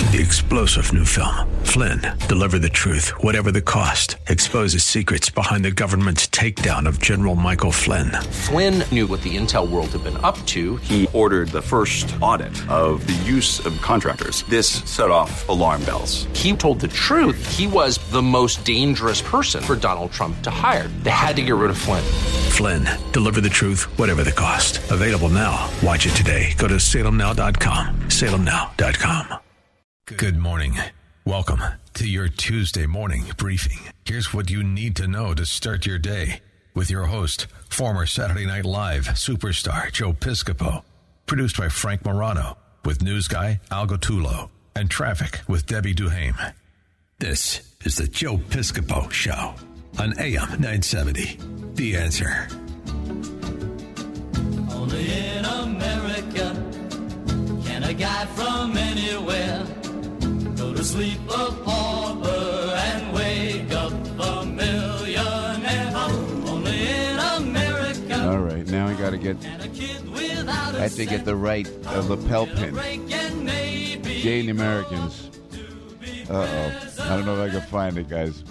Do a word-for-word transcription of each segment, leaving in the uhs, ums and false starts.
The explosive new film, Flynn, deliver the truth, whatever the cost, exposes secrets behind the government's takedown of General Michael Flynn. Flynn knew what the intel world had been up to. He ordered the first audit of the use of contractors. This set off alarm bells. He told the truth. He was the most dangerous person for Donald Trump to hire. They had to get rid of Flynn. Flynn, deliver the truth, whatever the cost. Available now. Watch it today. Go to salem now dot com. salem now dot com. Good morning. Welcome to your Tuesday morning briefing. Here's what you need to know to start your day with your host, former Saturday Night Live superstar Joe Piscopo. Produced by Frank Morano with news guy Al Gottulo and traffic with Debbie Duhame. This is the Joe Piscopo Show on A M nine seventy. The Answer. Only in America can a guy from anywhere go to sleep a pauper and wake up a millionaire. Only in America. All right, now I got to get. I have to get the right uh, lapel pin. Jane the Americans. Uh oh. I don't know if I can find it, guys.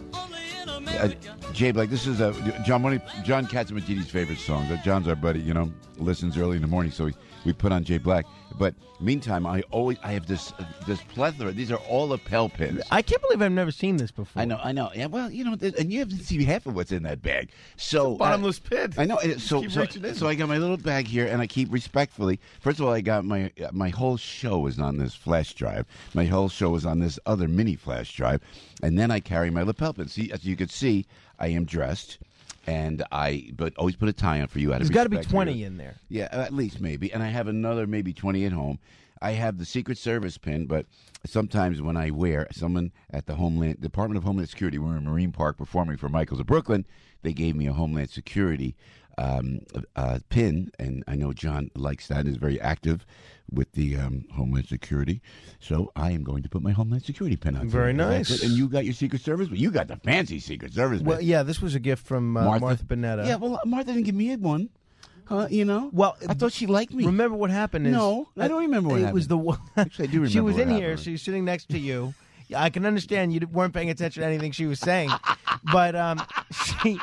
Uh, Jay Black, this is a John Money, John Katzimatidis' favorite song. John's our buddy, you know, listens early in the morning, so we, we put on Jay Black. But meantime, I always I have this uh, this plethora. These are all lapel pins. I can't believe I've never seen this before. I know, I know. Yeah, well, you know, and you haven't seen half of what's in that bag. So bottomless uh, pit. I know. So keep so, reaching in. so I got my little bag here, and I keep respectfully. First of all, I got my my whole show is on this flash drive. My whole show is on this other mini flash drive, and then I carry my lapel pin. See, as you can see, I am dressed. And I, but always put a tie on for you. Out of There's got to be respect twenty here. in there. Yeah, at least maybe. And I have another maybe twenty at home. I have the Secret Service pin, but sometimes when I wear someone at the Homeland Department of Homeland Security, we're in Marine Park performing for Michaels of Brooklyn. They gave me a Homeland Security um, uh, pin, and I know John likes that. Is very active with the um, Homeland Security, so I am going to put my Homeland Security pin on. Very nice. And you got your Secret Service, but you got the fancy Secret Service. Well, pin. yeah, this was a gift from uh, Martha, Martha Bonetta. Yeah, well, Martha didn't give me one. Huh, you know? Well, I thought she liked me. Remember what happened is... No, I don't remember what it happened. was the one... Actually, I do remember She was what in happened. here, she's sitting next to you. I can understand you weren't paying attention to anything she was saying. But um, she...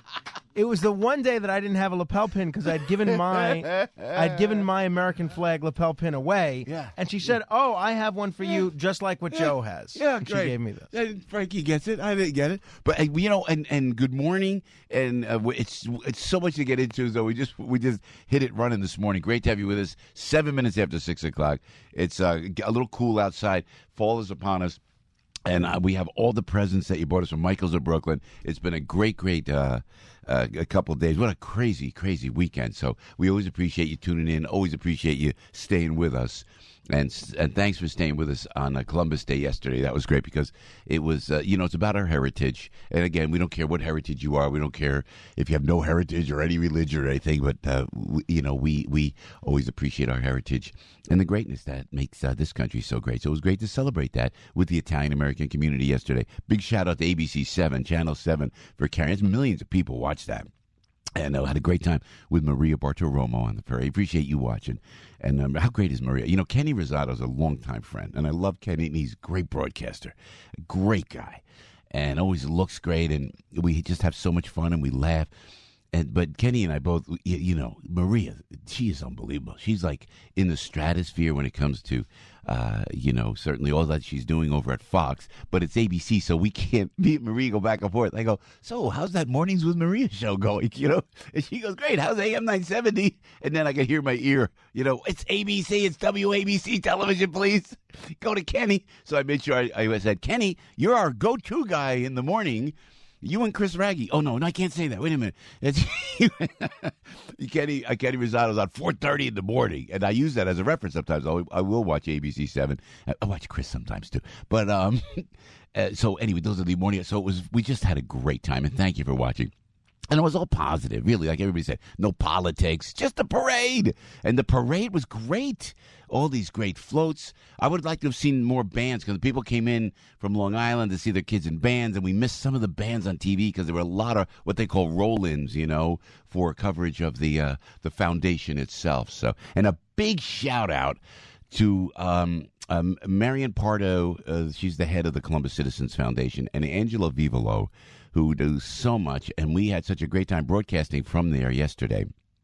It was the one day that I didn't have a lapel pin because I'd given my I'd given my American flag lapel pin away. Yeah. And she said, "Oh, I have one for you, just like what Yeah. Joe has." Yeah, and great. She gave me this. Uh, Frankie gets it. I didn't get it, but uh, you know, and, and good morning, and uh, it's it's so much to get into. So we just we just hit it running this morning. Great to have you with us. Seven minutes after six o'clock. It's uh, a little cool outside. Fall is upon us. And uh, we have all the presents that you bought us from Michaels of Brooklyn. It's been a great, great uh, uh, a couple of days. What a crazy, crazy weekend. So we always appreciate you tuning in. Always appreciate you staying with us. And and thanks for staying with us on uh, Columbus Day yesterday. That was great because it was, uh, you know, it's about our heritage. And again, we don't care what heritage you are. We don't care if you have no heritage or any religion or anything. But, uh, we, you know, we, we always appreciate our heritage and the greatness that makes uh, this country so great. So it was great to celebrate that with the Italian-American community yesterday. Big shout out to A B C seven, Channel seven for carrying. Millions of people watched that. And I had a great time with Maria Bartiromo on the ferry. I appreciate you watching. And um, how great is Maria? You know, Kenny Rosado is a longtime friend, and I love Kenny, and he's a great broadcaster, a great guy, and always looks great, and we just have so much fun, and we laugh. And but Kenny and I both, you, you know, Maria, she is unbelievable. She's like in the stratosphere when it comes to, uh, you know, certainly all that she's doing over at Fox. But it's A B C, so we can't, me and Maria go back and forth. I go, so how's that Mornings with Maria show going? You know, and she goes, great. How's A M nine seventy? And then I can hear my ear, you know, it's A B C, it's W A B C television, please. Go to Kenny. So I made sure I, I said, Kenny, you're our go-to guy in the morning. You and Chris Raggi. Oh, no, no, I can't say that. Wait a minute. It's, Kenny, Kenny Rosado's on four thirty in the morning, and I use that as a reference sometimes. I, I will watch A B C seven. I watch Chris sometimes, too. But, um, uh, so anyway, those are the morning. So it was. We just had a great time, and thank you for watching. And it was all positive, really, like everybody said. No politics, just a parade. And the parade was great. All these great floats. I would like to have seen more bands because people came in from Long Island to see their kids in bands, and we missed some of the bands on T V because there were a lot of what they call roll-ins, you know, for coverage of the uh, the foundation itself. So, and a big shout-out to um, um, Marion Pardo. Uh, she's the head of the Columbus Citizens Foundation, and Angela Vivolo, who do so much. And we had such a great time broadcasting from there yesterday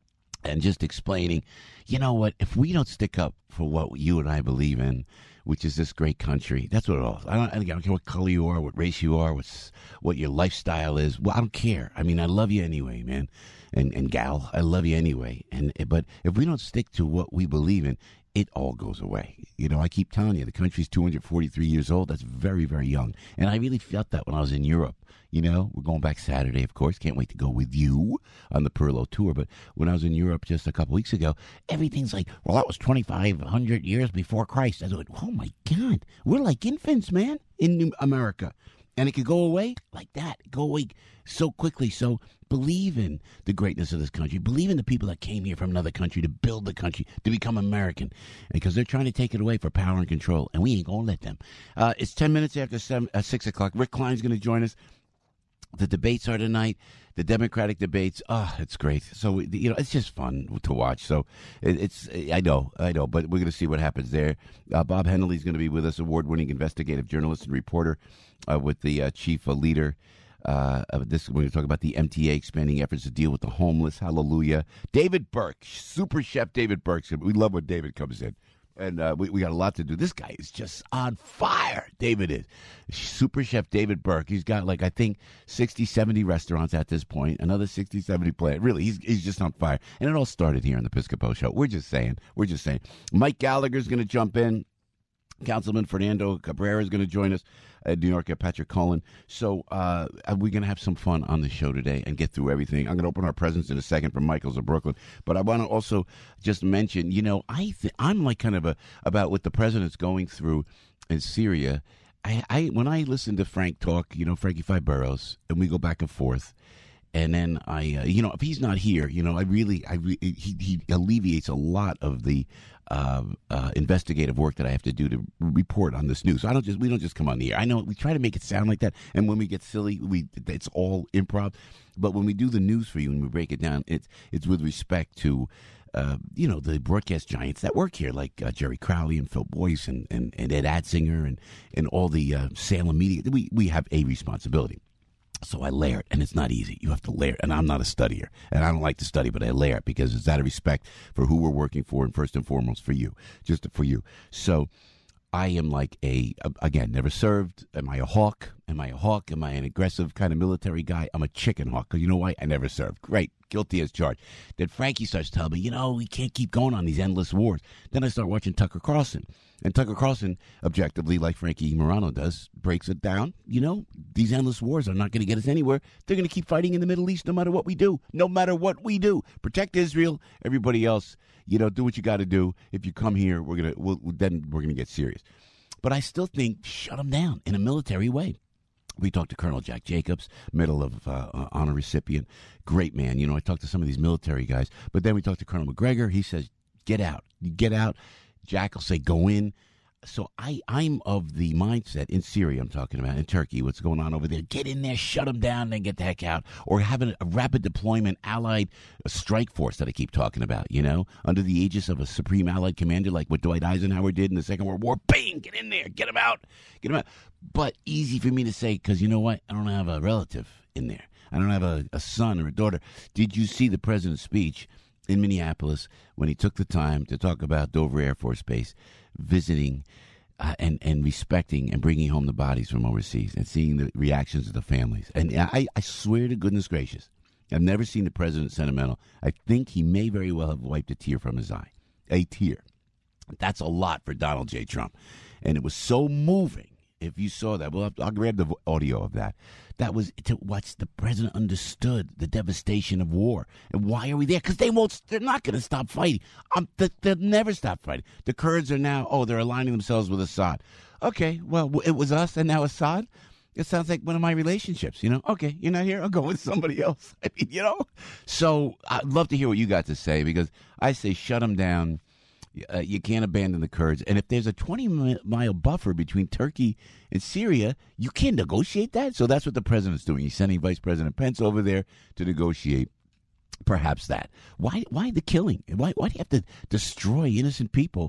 and just explaining, you know what, if we don't stick up for what you and I believe in, which is this great country, that's what it all is. I don't, I don't care what color you are, what race you are, what's, what your lifestyle is. Well, I don't care. I mean, I love you anyway, man. And, and gal, I love you anyway. And But if we don't stick to what we believe in, it all goes away. You know, I keep telling you, the country's two hundred forty-three years old. That's very, very young. And I really felt that when I was in Europe. You know, we're going back Saturday, of course. Can't wait to go with you on the Perlo tour. But when I was in Europe just a couple weeks ago, everything's like, well, that was twenty-five hundred years before Christ. I thought, oh, my God, we're like infants, man, in America. And it could go away like that, go away so quickly. So believe in the greatness of this country. Believe in the people that came here from another country to build the country, to become American. Because they're trying to take it away for power and control, and we ain't going to let them. Uh, it's ten minutes after seven, uh, six o'clock. Rick Klein's going to join us. The debates are tonight, the Democratic debates. Oh, it's great. So, you know, it's just fun to watch. So it, it's, I know, I know, but we're going to see what happens there. Uh, Bob Henley's going to be with us, award-winning investigative journalist and reporter uh, with the uh, chief uh, leader. Uh, of this, we're going to talk about the M T A expanding efforts to deal with the homeless. Hallelujah. David Burke, super chef David Burke. We love when David comes in. And uh, we, we got a lot to do. This guy is just on fire. David is. Super chef David Burke. He's got, like, I think, sixty, seventy restaurants at this point. Another sixty, seventy plants. Really, he's he's just on fire. And it all started here on the Piscopo Show. We're just saying. We're just saying. Mike Gallagher's going to jump in. Councilman Fernando Cabrera is going to join us at New York at Patrick Cullen. So uh, we're going to have some fun on the show today and get through everything. I'm going to open our presents in a second from Michael's of Brooklyn. But I want to also just mention, you know, I th- I'm like kind of a about what the president's going through in Syria. I, I when I listen to Frank talk, you know, Frankie Five Boroughs, and we go back and forth. And then I, uh, you know, if he's not here, you know, I really, I re- he, he alleviates a lot of the uh, uh, investigative work that I have to do to report on this news. So I don't just, we don't just come on the air. I know we try to make it sound like that, and when we get silly, we it's all improv. But when we do the news for you and we break it down, it's it's with respect to, uh, you know, the broadcast giants that work here, like uh, Jerry Crowley and Phil Boyce and, and, and Ed Adsinger and and all the uh, Salem media. We we have a responsibility. So I layer it, and it's not easy. You have to layer it, and I'm not a studier, and I don't like to study, but I layer it because it's out of respect for who we're working for, and first and foremost for you, just for you. So I am like a, again, never served. Am I a hawk? Am I a hawk? Am I an aggressive kind of military guy? I'm a chicken hawk, because you know why? I never served. Great. Guilty as charged. Then Frankie starts telling me, you know, we can't keep going on these endless wars. Then I start watching Tucker Carlson. And Tucker Carlson, objectively, like Frankie Morano does, breaks it down. You know, these endless wars are not going to get us anywhere. They're going to keep fighting in the Middle East no matter what we do. No matter what we do. Protect Israel. Everybody else, you know, do what you got to do. If you come here, we're going to, we'll, then we're going to get serious. But I still think, shut them down in a military way. We talked to Colonel Jack Jacobs, Medal of uh, Honor recipient. Great man. You know, I talked to some of these military guys. But then we talked to Colonel McGregor. He says, get out. Get out. Jack will say, go in. So I, I'm of the mindset in Syria, I'm talking about, in Turkey, what's going on over there. Get in there, shut them down, then get the heck out. Or have a, a rapid deployment allied strike force that I keep talking about, you know, under the aegis of a supreme allied commander like what Dwight Eisenhower did in the Second World War. Bang! Get in there. Get them out. Get them out. But easy for me to say, because you know what? I don't have a relative in there. I don't have a, a son or a daughter. Did you see the president's speech in Minneapolis when he took the time to talk about Dover Air Force Base, visiting uh, and, and respecting and bringing home the bodies from overseas and seeing the reactions of the families? And I, I swear to goodness gracious, I've never seen the president sentimental. I think he may very well have wiped a tear from his eye. A tear. That's a lot for Donald J. Trump. And it was so moving. If you saw that, well, I'll grab the audio of that. That was to watch the president understood the devastation of war. And why are we there? Because they won't, they're not going to stop fighting. Um, they'll never stop fighting. The Kurds are now, oh, they're aligning themselves with Assad. Okay, well, it was us and now Assad? It sounds like one of my relationships, you know? Okay, you're not here? I'll go with somebody else. I mean, you know? So I'd love to hear what you got to say, because I say shut them down. Uh, you can't abandon the Kurds. And if there's a twenty-mile buffer between Turkey and Syria, you can't negotiate that. So that's what the president's doing. He's sending Vice President Pence over there to negotiate perhaps that. Why Why the killing? Why, why do you have to destroy innocent people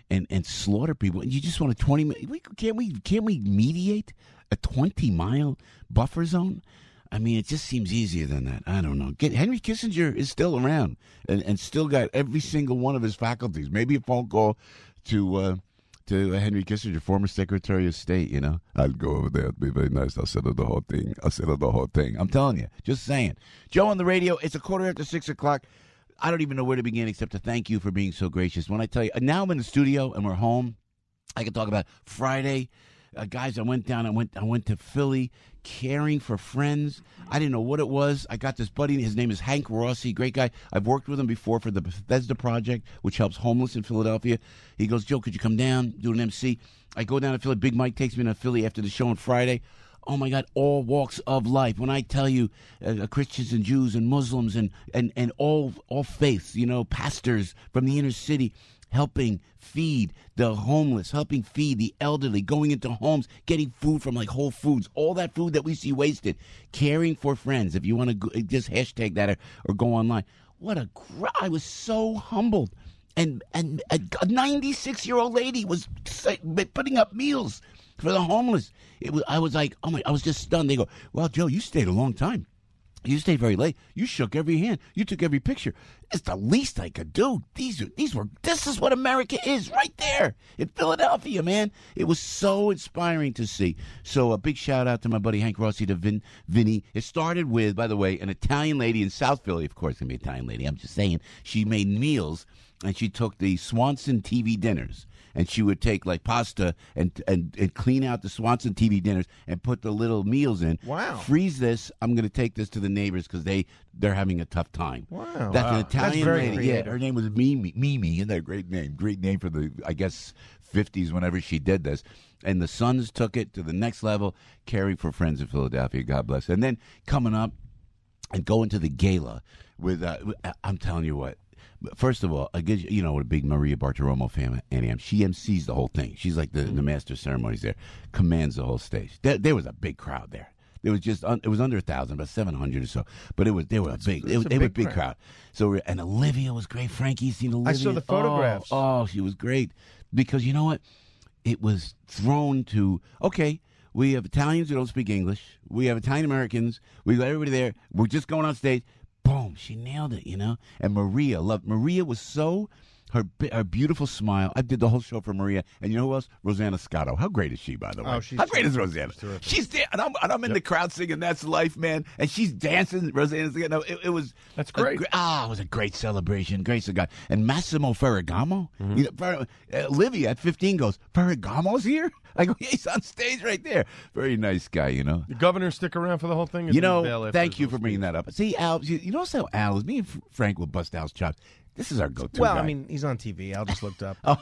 and, and slaughter people. And you just want a twenty minute. We, can't we can't we mediate a twenty mile buffer zone? I mean, it just seems easier than that. I don't know. Get, Henry Kissinger is still around and, and still got every single one of his faculties. Maybe a phone call to uh, to Henry Kissinger, former Secretary of State, you know. I'll go over there. It'll be very nice. I'll settle the whole thing. I'll settle the whole thing. I'm telling you. Just saying. Joe on the radio. It's a quarter after six o'clock. I don't even know where to begin except to thank you for being so gracious. When I tell you, now I'm in the studio and we're home. I can talk about Friday. Uh, guys, I went down. I went. I went to Philly, caring for friends. I didn't know what it was. I got this buddy. His name is Hank Rossi. Great guy. I've worked with him before for the Bethesda Project, which helps homeless in Philadelphia. He goes, Joe, could you come down, do an M C? I go down to Philly. Big Mike takes me to Philly after the show on Friday. Oh my God! All walks of life. When I tell you, uh, Christians and Jews and Muslims and and and all all faiths. You know, pastors from the inner city. Helping feed the homeless, helping feed the elderly, going into homes, getting food from like Whole Foods, all that food that we see wasted, caring for friends. If you want to go, just hashtag that or, or go online. What a gr- I was so humbled. And and a ninety-six-year-old lady was putting up meals for the homeless. It was I was like, oh my, I was just stunned. They go, well, Joe, you stayed a long time. You stayed very late. You shook every hand. You took every picture. It's the least I could do. These, these were. This is what America is, right there in Philadelphia, man. It was so inspiring to see. So a big shout out to my buddy Hank Rossi, to Vin, Vinny. It started with, by the way, an Italian lady in South Philly. Of course, it's gonna be an Italian lady. I'm just saying. She made meals, and she took the Swanson T V dinners. And she would take like pasta and, and and clean out the Swanson T V dinners and put the little meals in. Wow! Freeze this. I'm going to take this to the neighbors because they they're having a tough time. Wow! That's wow. an Italian That's very lady. creative. Yeah, her name was Mimi. Mimi, isn't that a great name? Great name for the I guess fifties. Whenever she did this, and the sons took it to the next level, caring for friends in Philadelphia. God bless. And then coming up and going to the gala with. Uh, I'm telling you what. First of all, I guess you know what a big Maria Bartiromo fan I am. She M Cs the whole thing. She's like the, the master of ceremonies there, commands the whole stage. There, there was a big crowd there. There was just un, it was under a thousand, about seven hundred or so. But it was they were a big they, a they big were a big crowd. crowd. So and Olivia was great. Frankie seen Olivia. I saw the photographs. Oh, oh, she was great because you know what? It was thrown to okay. We have Italians who don't speak English. We have Italian Americans. We got everybody there. We're just going on stage. Boom, she nailed it, you know. And Maria loved. Maria was so her her beautiful smile. I did the whole show for Maria, and you know who else? Rosanna Scotto. How great is she, by the way? Oh, she's How great terrific. is Rosanna? She's terrific. She's there, and I'm and I'm in Yep. the crowd singing "That's Life," man, and she's dancing. Rosanna's singing. No, it, it was That's a great. gr- Ah, it was a great celebration. Grace of God. And Massimo Ferragamo. Mm-hmm. You know, Fer- uh, Olivia at fifteen goes, Ferragamo's here. I go, yeah, he's on stage right there. Very nice guy, you know. The governor stick around for the whole thing? Or You did he bail know, after thank his you little for bringing speech? that up. See, Al, you, you notice how Al is. Me and F- Frank will bust Al's chops. This is our go-to Well, guy. I mean, he's on T V. I just looked up. oh,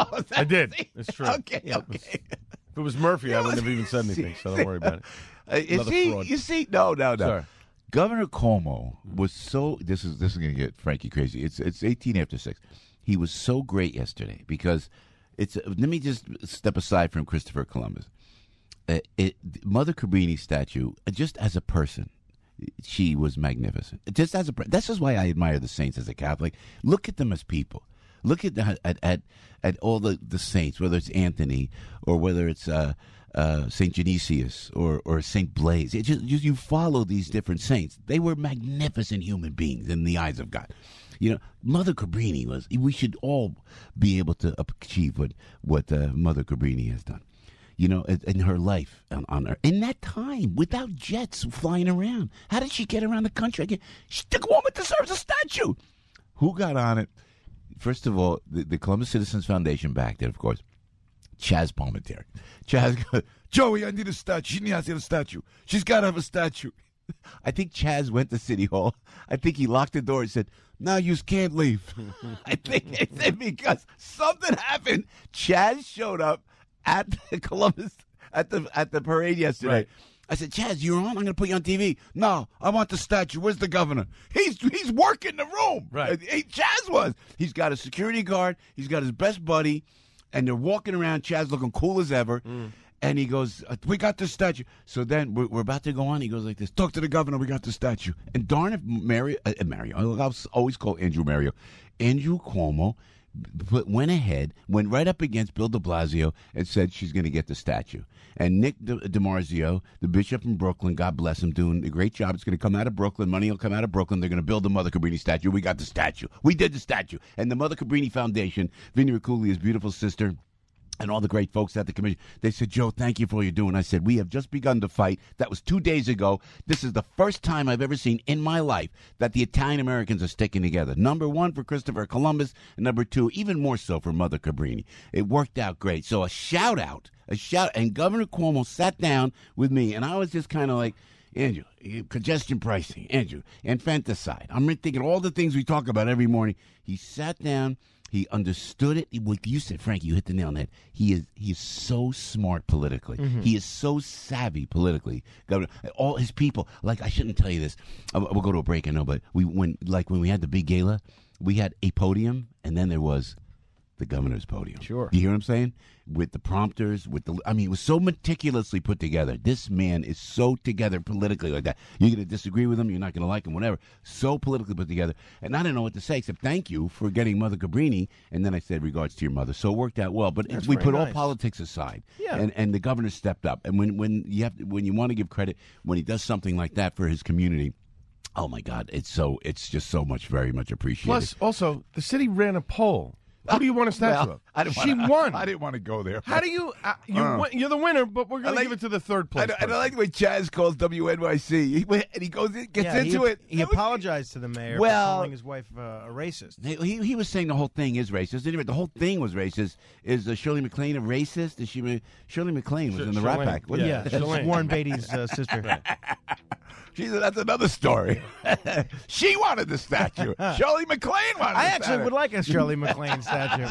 I did. see? It's true. Okay, Yeah. okay. If it was Murphy, I wouldn't have even said anything, so don't worry about it. Uh, you Another see, fraud. you see, no, no, no. Sorry. Governor Cuomo was so. This is this is going to get Frankie crazy. It's it's eighteen after six. He was so great yesterday because it's. Let me just step aside from Christopher Columbus. Uh, it, Mother Cabrini statue, uh, just as a person, she was magnificent. Just as a, per- this is why I admire the saints as a Catholic. Look at them as people. Look at the, at, at at all the, the saints, whether it's Anthony or whether it's uh, uh, Saint Genesius or or Saint Blaise. It just, just you follow these different saints. They were magnificent human beings in the eyes of God. You know, Mother Cabrini was. We should all be able to achieve what what uh, Mother Cabrini has done. You know, in, in her life on, on her in that time without jets flying around. How did she get around the country again? She, the woman deserves a statue. Who got on it? First of all, the, the Columbus Citizens Foundation backed it, of course. Chaz Palminteri. Chaz goes, Joey, I need a statue. She needs a statue. She's got to have a statue. I think Chaz went to City Hall. I think he locked the door and said, now you can't leave. I think he said because something happened. Chaz showed up at the Columbus, at the at the parade yesterday. Right. I said, Chaz, you're on? I'm going to put you on T V. No, I want the statue. Where's the governor? He's he's working the room. Right. He, Chaz was. He's got a security guard. He's got his best buddy. And they're walking around, Chaz looking cool as ever. Mm. And he goes, we got the statue. So then we're, we're about to go on. He goes like this, talk to the governor. We got the statue. And darn if Mario, uh, Mario, I'll always call Andrew Mario. Andrew Cuomo put, went ahead, went right up against Bill de Blasio and said she's going to get the statue. And Nick De- DiMarzio, the bishop in Brooklyn, God bless him, doing a great job. It's going to come out of Brooklyn. Money will come out of Brooklyn. They're going to build the Mother Cabrini statue. We got the statue. We did the statue. And the Mother Cabrini Foundation, Vinnie Riccouli, his beautiful sister, and all the great folks at the commission, they said, Joe, thank you for what you're doing. I said, we have just begun to fight. That was two days ago. This is the first time I've ever seen in my life that the Italian Americans are sticking together. Number one for Christopher Columbus, and number two, even more so for Mother Cabrini. It worked out great. So a shout out, a shout, and Governor Cuomo sat down with me, and I was just kind of like, Andrew, congestion pricing, Andrew, infanticide. I'm thinking all the things we talk about every morning. He sat down. He understood it. He, like you said, Frank, you hit the nail on the head. He is he is so smart politically. Mm-hmm. He is so savvy politically. Governor, all his people. Like, I shouldn't tell you this. We'll go to a break, I know, but we when like when we had the big gala, we had a podium, and then there was the governor's podium. Sure. You hear what I'm saying? With the prompters, with the, I mean, it was so meticulously put together. This man is so together politically like that. You're going to disagree with him, you're not going to like him, whatever. So politically put together. And I didn't know what to say except thank you for getting Mother Cabrini. And then I said, regards to your mother. So it worked out well. But That's we very put nice. all politics aside. Yeah. And, and the governor stepped up. And when, when you have to, when you want to give credit, when he does something like that for his community, oh my God, it's so it's just so much, very much appreciated. Plus, also, the city ran a poll. Who do you want a statue Well, of? I didn't she wanna, won. I didn't want to go there. How do you? Uh, you Uh. win, you're the winner, but we're going I like- to give it to the third place. And, and I person. like the way Chaz calls W N Y C. He, went- and he goes in, gets Yeah, into he, it. He That was- apologized to the mayor Well- for calling his wife uh, a racist. He, he he was saying the whole thing is racist. Anyway, the whole thing was racist. Is uh, Shirley MacLaine a racist? Is she Shirley MacLaine was Sh- in the Rat Shirley- Pack? wasn't Yeah, she? she's Shalane. Warren Beatty's uh, sister. She said that's another story. She wanted the statue. Shirley MacLaine wanted. I the actually statue. would like a Shirley MacLaine statue.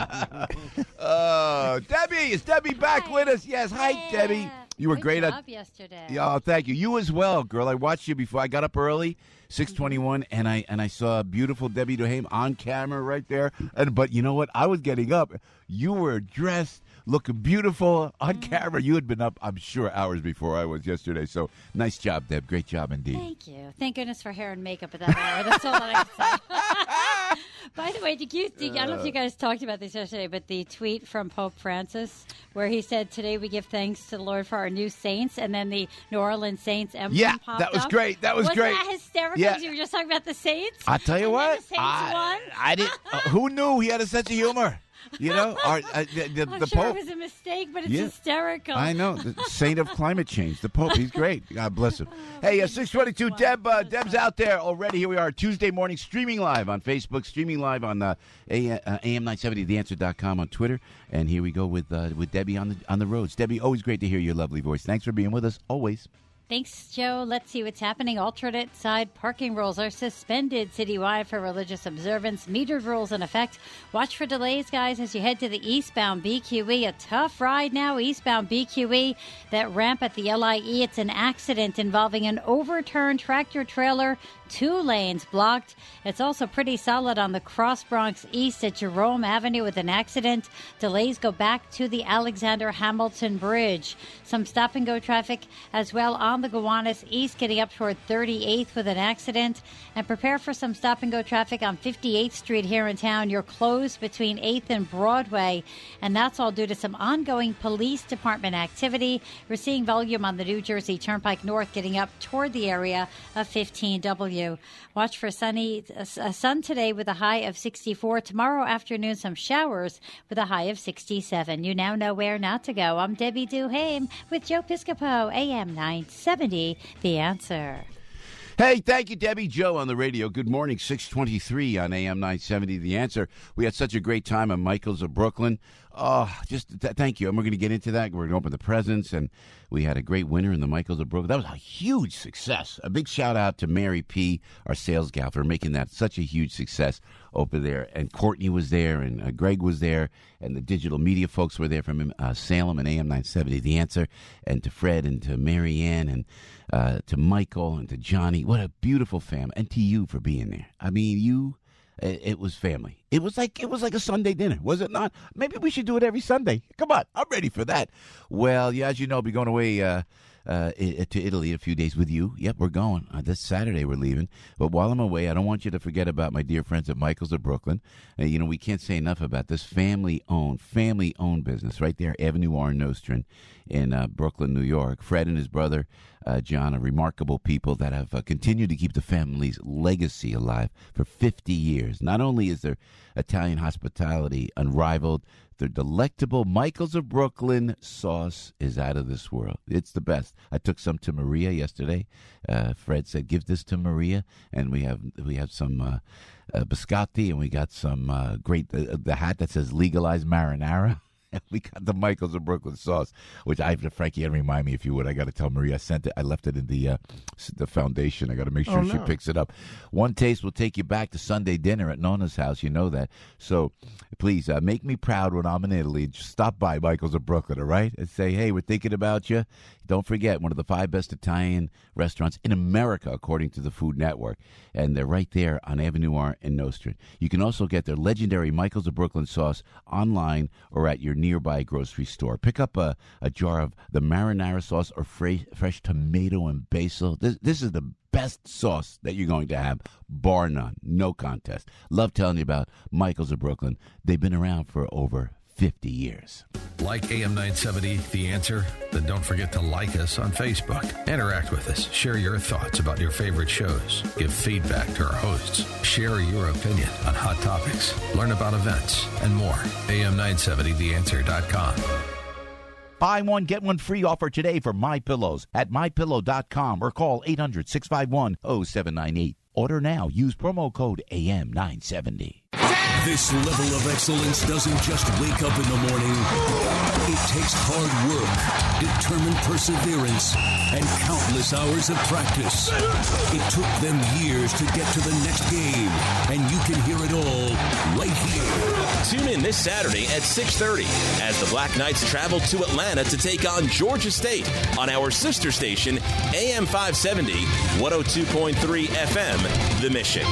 Oh, Debbie, is Debbie back Hi. with us? Yes. Hi, Yeah. Debbie. You were Good great job at. yesterday. Yeah, oh, thank you. You as well, girl. I watched you before. I got up early, six twenty-one, and I and I saw beautiful Debbie Duhame on camera right there. And but you know what? I was getting up. You were dressed, looking beautiful on camera. You had been up, I'm sure, hours before I was yesterday. So nice job, Deb. Great job indeed. Thank you. Thank goodness for hair and makeup at that hour. That's all that I can say. By the way, did you, did, I don't know if you guys talked about this yesterday, but the tweet from Pope Francis where he said, today we give thanks to the Lord for our new saints, and then the New Orleans Saints emblem Yeah, popped that was up. great. That was Wasn't great. that hysterical? Yeah. Because you were just talking about the Saints. I tell you and what, then the Saints I, won. I didn't. Uh, who knew he had a sense of humor? You know, our, uh, the, the, I'm the sure Pope. it was a mistake, but it's Yeah. hysterical. I know, the saint of climate change, the Pope. He's great. God bless him. Hey, uh, six twenty-two, Deb. Uh, Deb's out there already. Here we are, Tuesday morning, streaming live on Facebook, streaming live on uh, A M nine seventy the answer dot com on Twitter, and here we go with uh, with Debbie on the on the roads. Debbie, always great to hear your lovely voice. Thanks for being with us. Always. Thanks, Joe. Let's see what's happening. Alternate side parking rules are suspended citywide for religious observance. Metered rules in effect. Watch for delays, guys, as you head to the eastbound B Q E. A tough ride now, eastbound B Q E. That ramp at the L I E, it's an accident involving an overturned tractor trailer. Two lanes blocked. It's also pretty solid on the Cross Bronx East at Jerome Avenue with an accident. Delays go back to the Alexander Hamilton Bridge. Some stop-and-go traffic as well on the Gowanus East, getting up toward thirty-eighth with an accident. And prepare for some stop-and-go traffic on fifty-eighth Street here in town. You're closed between eighth and Broadway, and that's all due to some ongoing police department activity. We're seeing volume on the New Jersey Turnpike North getting up toward the area of fifteen W. Watch for sunny uh, sun today with a high of sixty-four. Tomorrow afternoon, some showers with a high of sixty-seven. You now know where not to go. I'm Debbie Duhame with Joe Piscopo, A M nine seventy, The Answer. Hey, thank you, Debbie. Joe on the radio. Good morning, six twenty-three on A M nine seventy, The Answer. We had such a great time at Michael's of Brooklyn. Oh, just th- thank you. And we're going to get into that. We're going to open the presents, and we had a great winner in the Michael's of Brooklyn. That was a huge success. A big shout out to Mary P., our sales gal, for making that such a huge success over there. And Courtney was there, and uh, Greg was there, and the digital media folks were there from uh, Salem and A M nine seventy, The Answer, and to Fred and to Mary Ann and uh, to Michael and to Johnny. What a beautiful family. And to you for being there. I mean, you... It was family. It was like it was like a Sunday dinner, was it not? Maybe we should do it every Sunday. Come on, I'm ready for that. Well, yeah, as you know, I'll be going away uh, uh, I- to Italy in a few days with you. Yep, we're going. Uh, this Saturday we're leaving. But while I'm away, I don't want you to forget about my dear friends at Michael's of Brooklyn. Uh, you know, we can't say enough about this family-owned, family-owned business right there, Avenue R in Nostrand in uh, Brooklyn, New York. Fred and his brother, uh, John, are remarkable people that have uh, continued to keep the family's legacy alive for fifty years. Not only is their Italian hospitality unrivaled, their delectable Michael's of Brooklyn sauce is out of this world. It's the best. I took some to Maria yesterday. Uh, Fred said, "Give this to Maria," and we have we have some uh, uh, biscotti, and we got some uh, great uh, the hat that says "Legalized Marinara." We got the Michael's of Brooklyn sauce, which I have to, Frankie, and remind me if you would. I got to tell Maria I sent it. I left it in the uh, the foundation. I got to make sure Oh, she no. picks it up. One taste will take you back to Sunday dinner at Nona's house. You know that. So please uh, make me proud when I'm in Italy. Just stop by Michael's of Brooklyn, all right? And say, hey, we're thinking about you. Don't forget, one of the five best Italian restaurants in America, according to the Food Network. And they're right there on Avenue R in Nostrand. You can also get their legendary Michael's of Brooklyn sauce online or at your nearby grocery store. Pick up a, a jar of the marinara sauce or fresh, fresh tomato and basil. This, this is the best sauce that you're going to have, bar none. No contest. Love telling you about Michael's of Brooklyn. They've been around for over fifty years. Like A M nine seventy, The Answer? Then don't forget to like us on Facebook. Interact with us. Share your thoughts about your favorite shows. Give feedback to our hosts. Share your opinion on hot topics. Learn about events and more. A M nine seventy the answer dot com. Buy one, get one free offer today for My Pillows at my pillow dot com or call eight hundred, six five one, zero seven nine eight. Order now. Use promo code A M nine seventy. This level of excellence doesn't just wake up in the morning. It takes hard work, determined perseverance, and countless hours of practice. It took them years to get to the next game, and you can hear it all right here. Tune in this Saturday at six thirty as the Black Knights travel to Atlanta to take on Georgia State on our sister station, A M five seventy, one oh two point three F M, The Mission.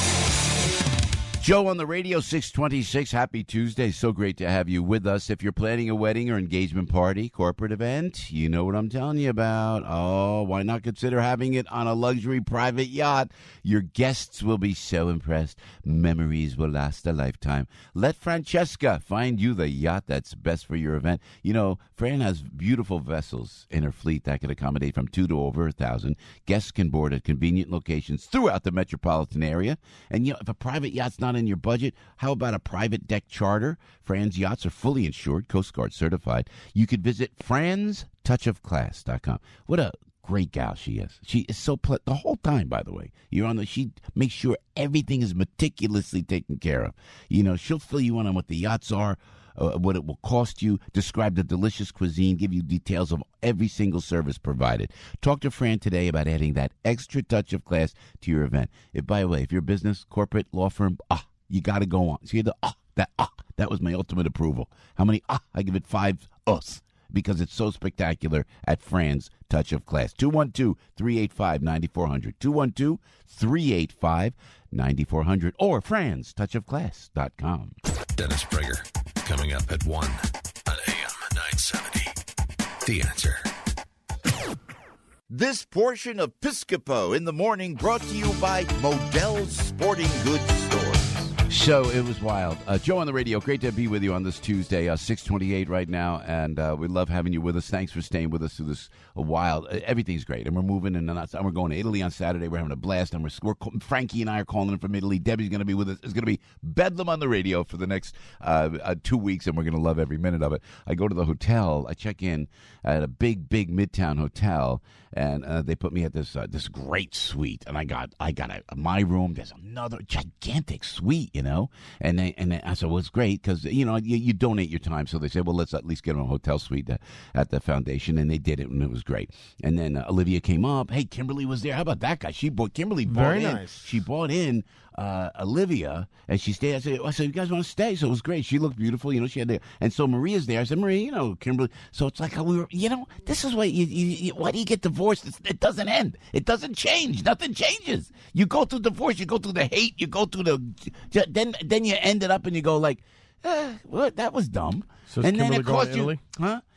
Joe on the radio, six twenty-six. Happy Tuesday. So great to have you with us. If you're planning a wedding or engagement party, corporate event, you know what I'm telling you about. Oh, why not consider having it on a luxury private yacht? Your guests will be so impressed. Memories will last a lifetime. Let Francesca find you the yacht that's best for your event. You know, Fran has beautiful vessels in her fleet that can accommodate from two to over a thousand. Guests can board at convenient locations throughout the metropolitan area. And, you know, if a private yacht's not in your budget, how about a private deck charter? Fran's yachts are fully insured, Coast Guard certified. You could visit frans touch of class dot com. What a great gal she is. She is so ple- the whole time, by the way. You're on the she makes sure everything is meticulously taken care of. You know, she'll fill you in on what the yachts are, uh, what it will cost you, describe the delicious cuisine, give you details of every single service provided. Talk to Fran today about adding that extra touch of class to your event. If, by the way, if you're a business, corporate, law firm, ah, you got to go on. See the ah, that ah, that was my ultimate approval. How many ah? I give it five us because it's so spectacular at Fran's Touch of Class. two one two, three eight five, nine four zero zero. two one two, three eight five, nine four zero zero or frans touch of class dot com. Dennis Prager coming up at one on A M nine seventy. The Answer. This portion of Piscopo in the Morning brought to you by Modell's Sporting Goods Store. So it was wild. Uh, Joe on the radio, great to be with you on this Tuesday, uh, six twenty-eight right now, and uh, we love having you with us. Thanks for staying with us through this uh, wild. Uh, everything's great, and we're moving, and, and we're going to Italy on Saturday. We're having a blast, and we're, we're Frankie and I are calling in from Italy. Debbie's going to be with us. It's going to be bedlam on the radio for the next uh, uh, two weeks, and we're going to love every minute of it. I go to the hotel. I check in at a big, big Midtown hotel, and uh, they put me at this uh, this great suite, and I got I got a, my room. There's another gigantic suite, you know, and they, and they, I said, well, it's great because you know you, you donate your time, so they said, well, let's at least get them a hotel suite at, at the foundation, and they did it, and it was great. And then uh, Olivia came up. Hey, Kimberly was there. How about that guy? She bought Kimberly bought Very in. nice. She bought in uh, Olivia, and she stayed. I said, I said, you guys want to stay? So it was great. She looked beautiful, you know. She had there, and so Maria's there. I said, Maria, you know, Kimberly. So it's like how we were, you know, this is why you, you, you why do you get divorced? It's, it doesn't end. It doesn't change. Nothing changes. You go through divorce. You go through the hate. You go through the then then you end it up and you go like, eh, well, that was dumb. So is and then Kimberly it going cost to you, Italy? huh?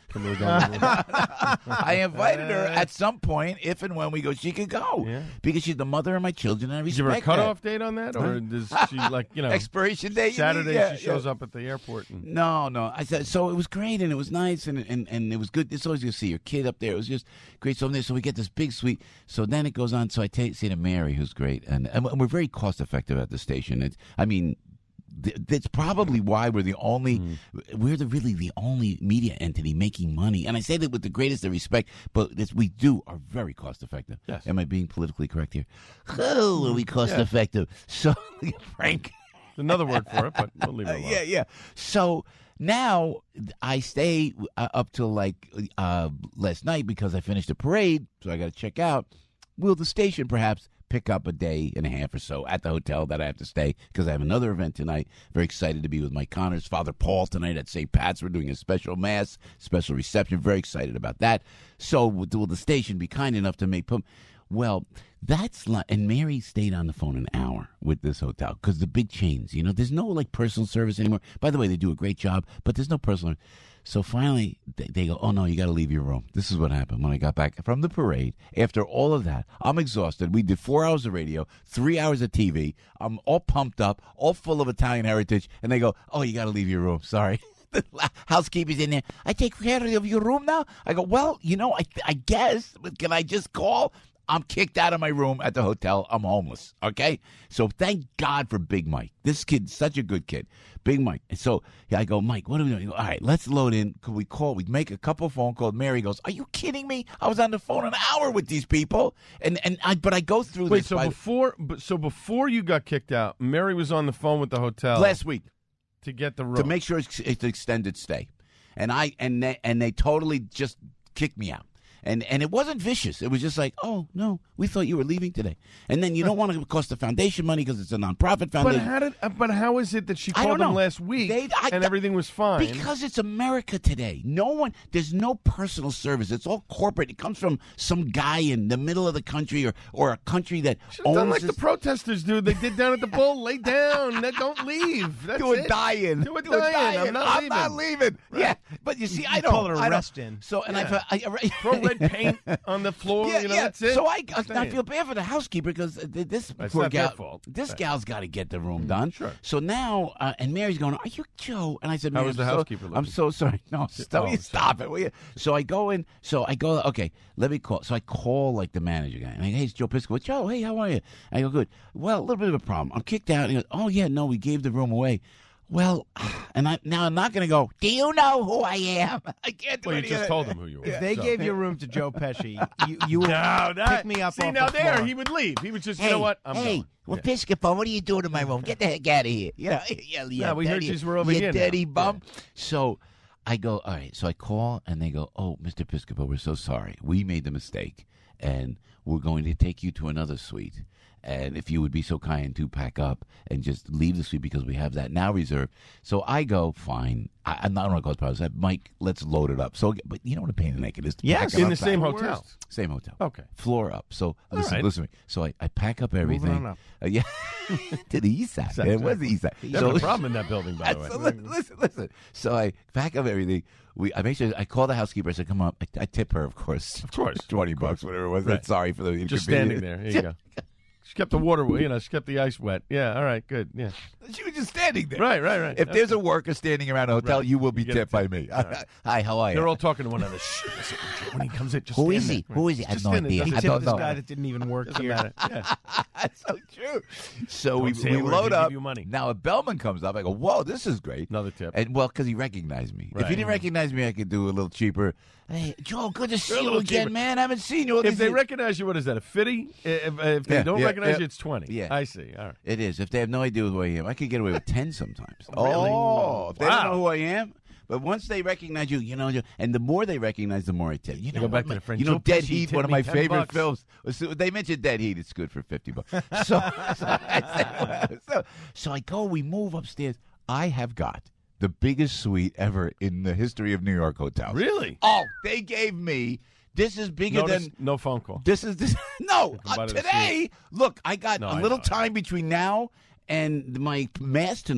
Kimberly going to I invited her at some point, if and when we go, she could go. Yeah. Because she's the mother of my children, and I Did you respect have a that. cutoff date on that? Or does she, like, you know, expiration date? you mean? Saturday Yeah, she shows yeah. up at the airport? And, No, no. I said so. It was great, and it was nice, and and, and it was good. It's always good to see your kid up there. It was just great. So I'm there. So we get this big suite. So then it goes on. So I take say to Mary, who's great, and, and we're very cost effective at the station. It's, I mean. th- That's probably why we're the only, Mm. we're the really the only media entity making money. And I say that with the greatest of respect, but this, we do are very cost effective. Yes. Am I being politically correct here? Oh, are we cost Yeah. effective? So, Frank. another word for it, but we'll leave it Uh, alone. yeah, yeah. So now I stay uh, up till like uh, last night because I finished the parade, so I got to check out. Will the station perhaps pick up a day and a half or so at the hotel that I have to stay because I have another event tonight? Very excited to be with Mike Connors, Father Paul tonight at Saint Pat's. We're doing a special mass, special reception. Very excited about that. So will the station be kind enough to make put? Well, that's like, and Mary stayed on the phone an hour with this hotel because the big chains, you know, there's no like personal service anymore. By the way, they do a great job, but there's no personal. So finally, they, they go, oh no, you got to leave your room. This is what happened when I got back from the parade. After all of that, I'm exhausted. We did four hours of radio, three hours of T V. I'm all pumped up, all full of Italian heritage, and they go, oh, you got to leave your room. Sorry. The housekeeper's in there. I take care of your room now. I go, well, you know, I, I guess, but can I just call? I'm kicked out of my room at the hotel. I'm homeless, okay? So thank God for Big Mike. This kid's such a good kid. Big Mike. And so yeah, I go, Mike, what are we doing? He goes, all right, let's load in. Could we call? We make a couple phone calls. Mary goes, are you kidding me? I was on the phone an hour with these people. And and I but I go through Wait, this. so by before, but so before you got kicked out, Mary was on the phone with the hotel last week to get the room. to make sure it's, it's extended stay. And I and they, and they totally just kicked me out. And and it wasn't vicious. It was just like, oh, no, we thought you were leaving today. And then you don't want to cost the foundation money because it's a nonprofit But foundation. how did? uh, But how is it that she I called don't them know. last week They- I- and everything was fine? Because it's America today. No one, there's no personal service. It's all corporate. It comes from some guy in the middle of the country or, or a country that Should've owns done like this- the protesters do. They did down at the Bull. Lay down. They don't leave. That's Do a it. die-in. Do a Do a die-in. die-in. I'm not I'm leaving. not leaving. Yeah, but you see, I You don't. call it a I don't- rest in. So, and Yeah. I, I, Throw red paint on the floor. Yeah, you know, yeah. that's it. So I, I, Stay I in. feel bad for the housekeeper because this It's poor not their gal, fault. this Right. gal's got to get the room done. sure. So now, uh, and Mary's going, "Are you Joe?" And I said, How "Mary, was the I'm so- housekeeper I'm looking? so sorry. No, stop, Oh, stop it. Will you? So I go in. So I go. Okay, let me call. So I call like the manager guy, and I go, "Hey, it's Joe Piscopo." Joe, hey, how are you? I go, "Good." Well, a little bit of a problem. I'm kicked out. And he goes, "Oh yeah, no, we gave the room away." Well, and I now I'm not going to go. Do you know who I am? I can't do Well, you any just of told that. them who you were. If they so. gave your room to Joe Pesci, you, you would No, that, pick me up See, off now the there, floor. he would leave. He would just, Hey, you know what? I'm hey, going. well, Yeah. Piscopo, what are you doing in my room? Get the heck out of here. You know, yeah, Yeah, we heard dirty- yous were over you here now. dirty bum. So I go, all right. So I call, and they go, oh, Mister Piscopo, we're so sorry. We made the mistake, and we're going to take you to another suite. And if you would be so kind to pack up and just leave the suite because we have that now reserved. So I go, fine. I, I'm not going to cause problems. I said, Mike, let's load it up. So, but you know what a pain in the neck it is to Yes. pack In up the back. same hotel. Same hotel. Okay. Floor up. So listen, right. listen to me. So I, I pack up everything. on up. Uh, yeah, to the east side. East side, It was the east side. You have a problem in that building, by the way. So listen, listen, listen. So I pack up everything. We, I make sure I call the housekeeper. I said, "Come up." I, I tip her, of course, Of course. twenty bucks, whatever it was. Right. Sorry for the Just standing inconvenience. there. Here you go. She kept the water, you know, she kept the ice wet. Yeah, all right, good. Yeah. She was just standing there. Right, right, right. If there's a worker standing around a hotel, Right. you will be You get a tipped by tip. me. All right. Hi, how are you? They're all talking to one another. Shh, listen, when he comes in, just Who stand is there. he? Who is he? I have Just no stand there. idea. He I Doesn't don't tipped know. this guy that didn't even work Doesn't here. matter. Yeah. That's so true. So we, say we a word, load he'll up. give you money. Now, if Bellman comes up, I go, whoa, this is great. Another tip. And well, because he recognized me. If Right. he didn't recognize me, I could do a little cheaper. Hey, Joe, good to see A you little again, cheaper. man. I haven't seen you. all If these they years. recognize you, what is that, a fifty? If, if they Yeah, don't yeah, recognize yeah. you, it's twenty. Yeah. I see. All right. It is. If they have no idea who I am, I could get away with ten sometimes. Really? Oh, if they Wow. don't know who I am. But once they recognize you, you know, and the more they recognize, the more I tip. You know, go back what to the French. You know, Joe Dead Pesci Heat, tipped one of me my ten favorite bucks. films. So they mentioned Dead Heat. It's good for fifty bucks. So, so, I said, so, so I go. We move upstairs. I have got the biggest suite ever in the history of New York hotels. Really? Oh, they gave me. This is bigger Notice, than. no phone call. This is this. No, If I'm uh, out of the today. Look, I got No, a I little know. time between now and my mass tonight.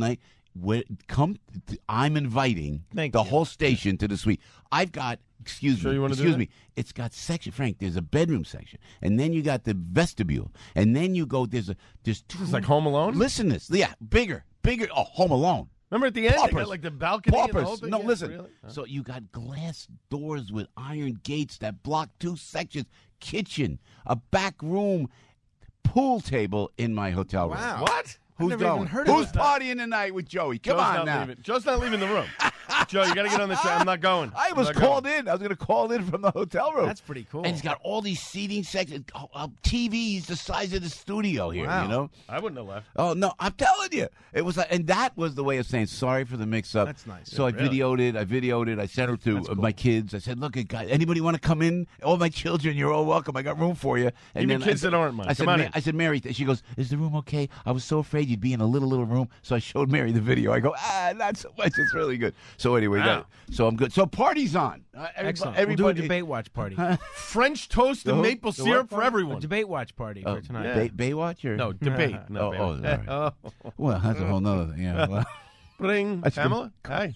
when, come, I'm inviting Thank the you. whole station to the suite. I've got, excuse Sure me, you wanna do excuse that? me. It's got section, Frank. There's a bedroom section, and then you got the vestibule, and then you go. There's a there's two. It's like Home Alone? Listen, to this, yeah, bigger, bigger. Oh, Home Alone. Remember at the end, they Paupers. got like the balcony and the Paupers. whole thing? No, Yeah, listen. really? Huh. So you got glass doors with iron gates that block two sections, kitchen, a back room, pool table in my hotel room. Wow. What? Who's never going? even heard of Who's that. partying tonight with Joey? Come Joe's on not now. Leaving. Joe's not leaving the room. Joe, you got to get on the train. I'm not going. I I'm was not called going. in. I was going to call in from the hotel room. That's pretty cool. And he's got all these seating sections, uh, uh, T Vs the size of the studio here. Wow. You know. I wouldn't have left. Oh no, I'm telling you, it was like, and that was the way of saying sorry for the mix-up. That's nice. So I Yeah, really. videoed it. I videoed it. I sent it to That's uh, cool. my kids. I said, "Look, guys, anybody want to come in? All my children, you're all welcome. I got room for you." And Even then kids I, that aren't mine. I said, Come on Ma- in. I said, Mary. She goes, "Is the room okay?" I was so afraid you'd be in a little little room, so I showed Mary the video. I go, "Ah, not so much. It's really good." So anyway, Wow. that, so I'm good. So party's on. Uh, everybody, Excellent. Everybody, We'll do a debate watch party. French toast The and who? maple The syrup what? for A everyone. debate watch party Oh, for tonight. yeah. Bay, Baywatch or No, debate. No, Oh, baby. oh, all right. Oh. Well, that's a whole nother thing. Yeah. Well, Bring I should- Pamela? Hi.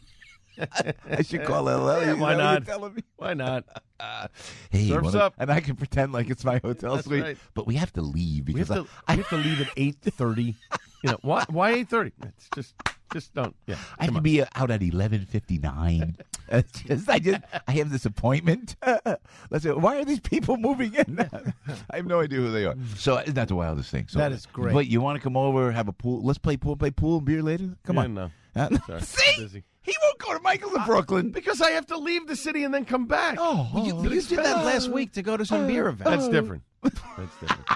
I should call L L. Yeah, Is why that what you're not? telling me? Why not? Hey, Surf's wanna- up. and I can pretend like it's my hotel That's suite, right. but we have to leave We have because to, I, we have to leave at eight thirty. You know, why Why eight thirty? It's just just don't. Yeah. I have come to on. be uh, out at eleven fifty nine. just, I just I have this appointment. Let's say, why are these people moving in? I have no idea who they are. So it's not the wildest thing. So That is great. But you want to come over, have a pool? Let's play pool. Play pool and beer later. Come Yeah, on. no. Uh, Sorry, See, busy. he won't go to Michael's in Brooklyn. Because I have to leave the city and then come back. Oh, Well, you, oh, you did that last week to go to some beer event. That's different. That's different.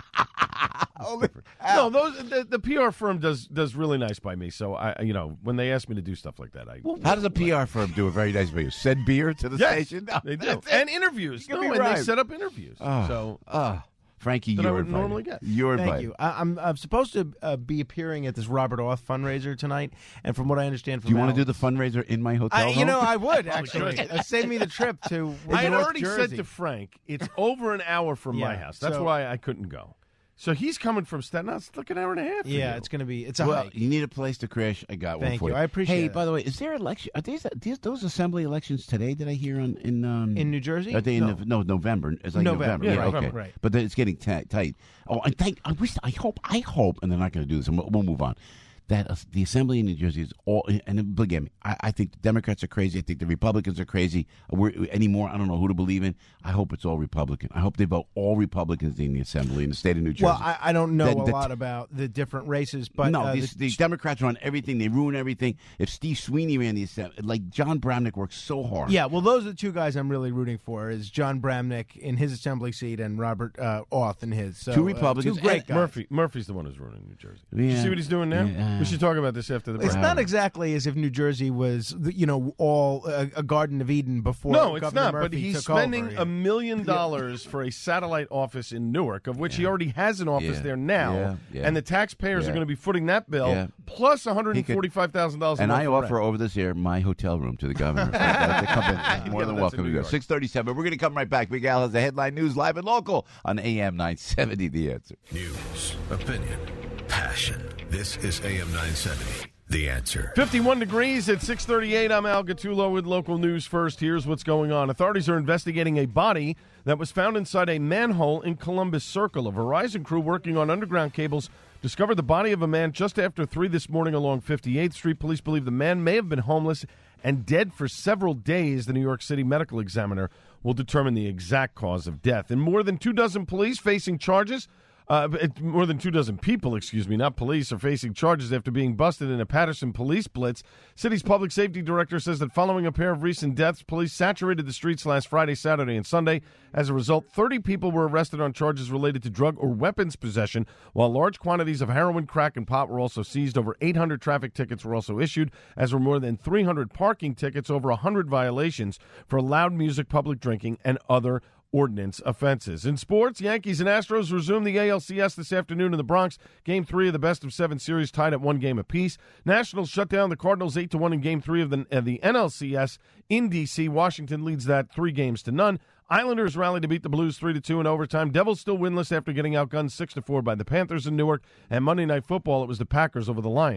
oh, No, those the, the P R firm does does really nice by me. So I, you know, when they ask me to do stuff like that, I How does a P R firm do a very nice for you? Send beer to the Yes, station? No, they do, that's it. and interviews. You No, can be and they right. set up interviews. Oh, So oh, Frankie, That I you're would invited. normally get. You're Thank invited. you. I, I'm I'm supposed to uh, be appearing at this Robert Oth fundraiser tonight, and from what I understand from Do you want to Al- do the fundraiser in my hotel I, room? you know, I would actually should. uh, save me the trip to I had North already Jersey. said to Frank, it's over an hour from my Yeah, house. That's so- why I couldn't go. So he's coming from Staten Island. It's like an hour and a half. for Yeah, you. it's going to be. It's a Well, hike. you need a place to crash. I got one Thank for you. you. I appreciate Hey, it. by the way, is there election? Are these, these those assembly elections today? Did I hear on in um, In New Jersey? Are they in No. Nov- no November? It's like November, November. yeah, Yeah, right, okay. right. But then it's getting ti- tight. Oh, and thank. I wish. I hope. I hope. And they're not going to do this. And we'll, we'll move on. That uh, the assembly in New Jersey is all. And again, I, I think the Democrats are crazy. I think the Republicans are crazy. We're, anymore, I don't know who to believe in. I hope it's all Republican. I hope they vote all Republicans in the assembly in the state of New Jersey. Well, I, I don't know The- a the- lot about the different races, but no, uh, these, the- these Democrats run everything. They ruin everything. If Steve Sweeney ran the assembly, like John Bramnick works so hard. yeah, well, those are the two guys I'm really rooting for: is John Bramnick in his assembly seat and Robert uh, Oth in his. So, Two uh, Republicans two great and guys. Murphy. Murphy's the one who's ruining New Jersey. Did you Yeah. see what he's doing now? Yeah. We should talk about this after the break. It's not exactly as if New Jersey was, you know, all a, a Garden of Eden before. No, it's Governor not. Murphy But he's took spending over. a million dollars for a satellite office in Newark, of which he already has an office Yeah. there now, Yeah. Yeah. and the taxpayers Yeah. are going to be footing that bill Yeah. plus one hundred He could- forty-five thousand dollars. And I offer over this air my hotel room to the governor. They come in. More Yeah, than that's welcome in to New go. York. six thirty-seven. We're going to come right back. Big Al has the headline news live and local on A M nine seventy. The Answer. News, opinion, passion. This is A M nine seventy. The Answer. fifty-one degrees at six thirty-eight. I'm Al Gattulo with local news first. Here's what's going on. Authorities are investigating a body that was found inside a manhole in Columbus Circle. A Verizon crew working on underground cables discovered the body of a man just after three this morning along fifty-eighth Street. Police believe the man may have been homeless and dead for several days. The New York City Medical Examiner will determine the exact cause of death. And more than two dozen police facing charges Uh, it- more than two dozen people, excuse me, not police, are facing charges after being busted in a Patterson police blitz. City's public safety director says that following a pair of recent deaths, police saturated the streets last Friday, Saturday, and Sunday. As a result, thirty people were arrested on charges related to drug or weapons possession, while large quantities of heroin, crack, and pot were also seized. Over eight hundred traffic tickets were also issued, as were more than three hundred parking tickets, over one hundred violations for loud music, public drinking, and other ordinance offenses. In sports, Yankees and Astros resume the A L C S this afternoon in the Bronx. Game three of the best of seven series tied at one game apiece. Nationals shut down the Cardinals eight to one in game three of the, of the N L C S in D C. Washington leads that three games to none. Islanders rallied to beat the Blues three to two in overtime. Devils still winless after getting outgunned six to four by the Panthers in Newark. And Monday Night Football, it was the Packers over the Lions,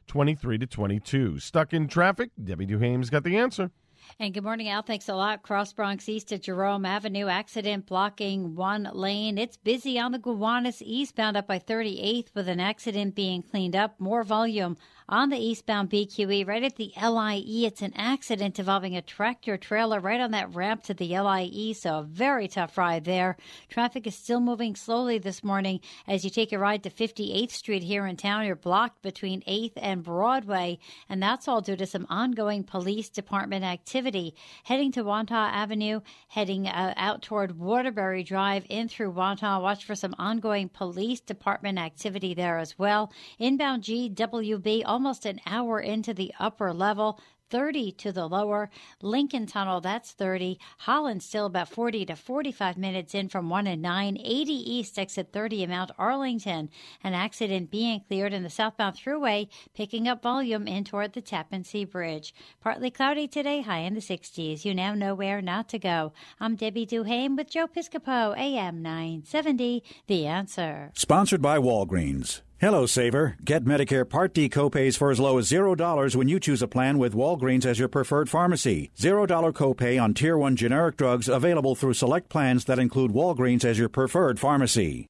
twenty-three to twenty-two. Stuck in traffic? Debbie Duhame's got the answer. And good morning, Al. Thanks a lot. Cross Bronx East at Jerome Avenue. Accident blocking one lane. It's busy on the Gowanus eastbound up by thirty-eighth with an accident being cleaned up. More volume on the eastbound B Q E right at the L I E. It's an accident involving a tractor trailer right on that ramp to the L I E, so a very tough ride there. Traffic is still moving slowly this morning as you take a ride to fifty-eighth Street here in town. You're blocked between eighth and Broadway, and that's all due to some ongoing police department activity. Heading to Wantagh Avenue, heading uh, out toward Waterbury Drive in through Wantagh. Watch for some ongoing police department activity there as well. Inbound G W B, almost an hour into the upper level. thirty to the lower. Lincoln Tunnel, that's thirty. Holland still about forty to forty-five minutes in from one and nine. eighty East, exit thirty in Mount Arlington. An accident being cleared in the southbound thruway, picking up volume in toward the Tappan Zee Bridge. Partly cloudy today, high in the sixties. You now know where not to go. I'm Debbie Duhame with Joe Piscopo, A M nine seventy, The Answer. Sponsored by Walgreens. Hello, Saver. Get Medicare Part D copays for as low as zero dollars when you choose a plan with Walgreens as your preferred pharmacy. Zero dollar copay on Tier one generic drugs available through select plans that include Walgreens as your preferred pharmacy.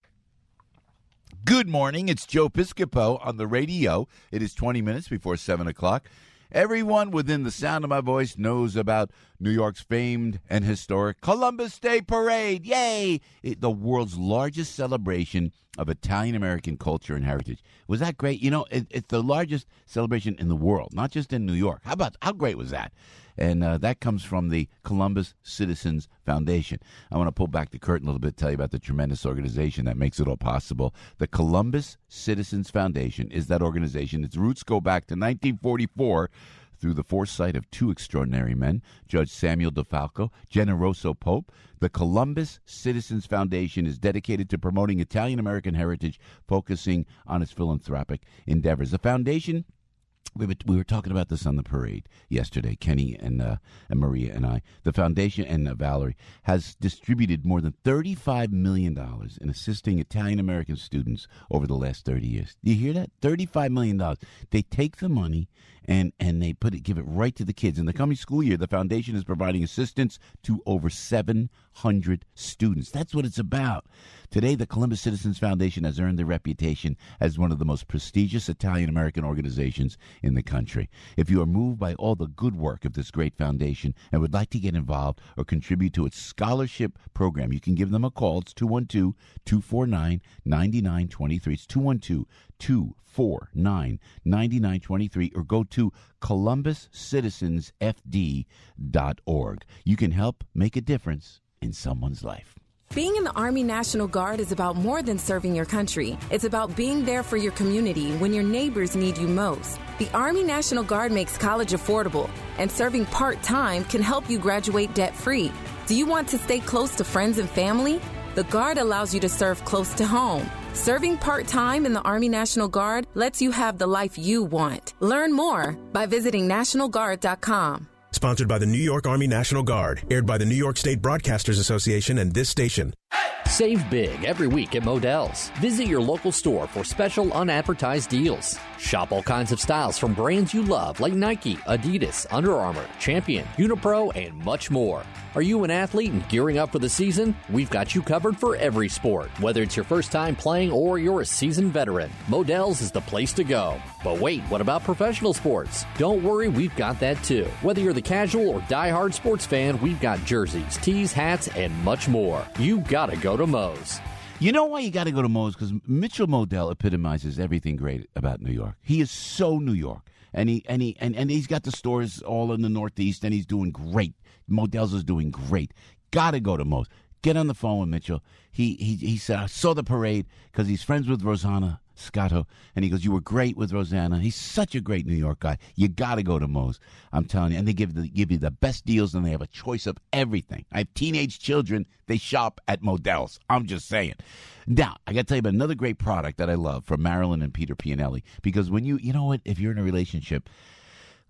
Good morning. It's Joe Piscopo on the radio. It is twenty minutes before seven o'clock. Everyone within the sound of my voice knows about New York's famed and historic Columbus Day Parade. Yay! It, the world's largest celebration of Italian-American culture and heritage. Was that great? You know, it, it's the largest celebration in the world, not just in New York. How about, how great was that? And uh, that comes from the Columbus Citizens Foundation. I want to pull back the curtain a little bit, tell you about the tremendous organization that makes it all possible. The Columbus Citizens Foundation is that organization. Its roots go back to nineteen forty-four through the foresight of two extraordinary men, Judge Samuel DeFalco, Generoso Pope. The Columbus Citizens Foundation is dedicated to promoting Italian-American heritage, focusing on its philanthropic endeavors. The foundation, we were, we were talking about this on the parade yesterday, Kenny and uh, and Maria and I. The foundation, and uh, Valerie, has distributed more than thirty-five million dollars in assisting Italian-American students over the last thirty years. Do you hear that? thirty-five million dollars. They take the money and, and they put it, give it right to the kids. In the coming school year, the foundation is providing assistance to over seven hundred students. That's what it's about. Today, the Columbus Citizens Foundation has earned the reputation as one of the most prestigious Italian-American organizations in the country. If you are moved by all the good work of this great foundation and would like to get involved or contribute to its scholarship program, you can give them a call. It's two one two, two four nine, nine nine two three. It's two one two, two four nine, nine nine two three, or go to columbus citizens f d dot org. You can help make a difference in someone's life. Being in the Army National Guard is about more than serving your country. It's about being there for your community when your neighbors need you most. The Army National Guard makes college affordable, and serving part-time can help you graduate debt-free. Do you want to stay close to friends and family? The Guard allows you to serve close to home. Serving part-time in the Army National Guard lets you have the life you want. Learn more by visiting national guard dot com. Sponsored by the New York Army National Guard. Aired by the New York State Broadcasters Association and this station. Save big every week at Modell's. Visit your local store for special unadvertised deals. Shop all kinds of styles from brands you love like Nike, Adidas, Under Armour, Champion, Unipro, and much more. Are you an athlete and gearing up for the season? We've got you covered for every sport. Whether it's your first time playing or you're a seasoned veteran, Modell's is the place to go. But wait, what about professional sports? Don't worry, we've got that too. Whether you're the casual or diehard sports fan, we've got jerseys, tees, hats, and much more. You gotta go to Moe's. You know why you got to go to Moe's? Because Mitchell Modell epitomizes everything great about New York. He is so New York, and he and he and, and he's got the stores all in the Northeast, and he's doing great. Modell's is doing great. Got to go to Moe's. Get on the phone with Mitchell. He he he said I saw the parade because he's friends with Rosanna Scotto, and he goes, you were great with Rosanna. He's such a great New York guy. You got to go to Moe's. I'm telling you. And they give the, give you the best deals, and they have a choice of everything. I have teenage children. They shop at Modell's. I'm just saying. Now, I got to tell you about another great product that I love from Marilyn and Peter Pianelli, because when you, you know what, if you're in a relationship,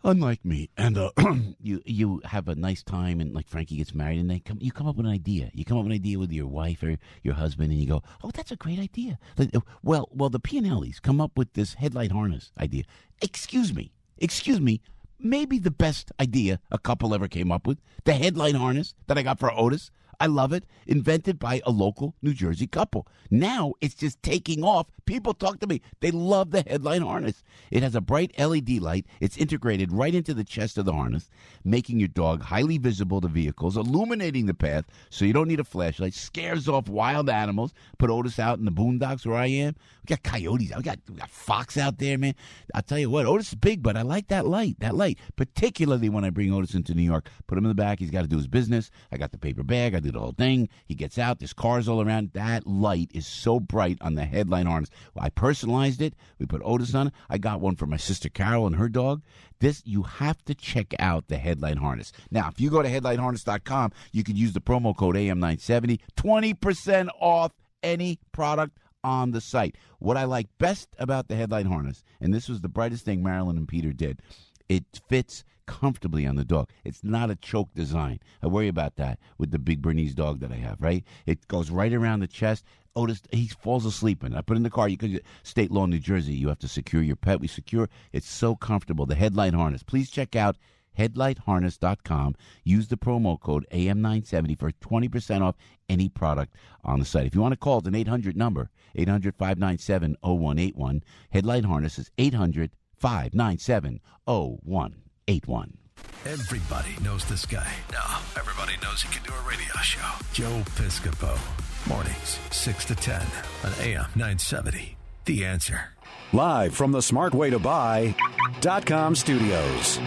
unlike me, and uh, you you have a nice time, and like Frankie gets married, and they come, you come up with an idea. You come up with an idea with your wife or your husband, and you go, "Oh, that's a great idea." Like, Well, well, the Pianellis come up with this headlight harness idea. Excuse me, excuse me. Maybe the best idea a couple ever came up with, the headlight harness that I got for Otis. I love it. Invented by a local New Jersey couple. Now it's just taking off. People talk to me. They love the headlight harness. It has a bright L E D light. It's integrated right into the chest of the harness, making your dog highly visible to vehicles, illuminating the path so you don't need a flashlight, scares off wild animals. Put Otis out in the boondocks where I am. We got coyotes. We got, we got fox out there, man. I'll tell you what, Otis is big, but I like that light, that light, particularly when I bring Otis into New York. Put him in the back. He's got to do his business. I got the paper bag. I do the whole thing. He gets out. There's cars all around. That light is so bright on the headlight harness. I personalized it. We put Otis on it. I got one for my sister Carol and her dog. This, you have to check out the headlight harness. Now, if you go to headlight harness dot com, you can use the promo code A M nine seventy, twenty percent off any product on the site. What I like best about the headlight harness, and this was the brightest thing Marilyn and Peter did, it fits comfortably on the dog. It's not a choke design. I worry about that with the big Bernese dog that I have, right? It goes right around the chest. Otis, he falls asleep in it. I put it in the car. You could, state law in New Jersey, you have to secure your pet. We secure. It's so comfortable. The headlight harness. Please check out headlight harness dot com. Use the promo code A M nine seventy for twenty percent off any product on the site. If you want to call, it's an eight hundred number, eight hundred, five nine seven, oh one eight one. Headlight Harness is eight hundred, five nine seven, oh one eight one. Everybody knows this guy. Now, everybody knows he can do a radio show. Joe Piscopo. Mornings, six to ten on A M nine seventy. The Answer. Live from the smart way to buy dot com studios.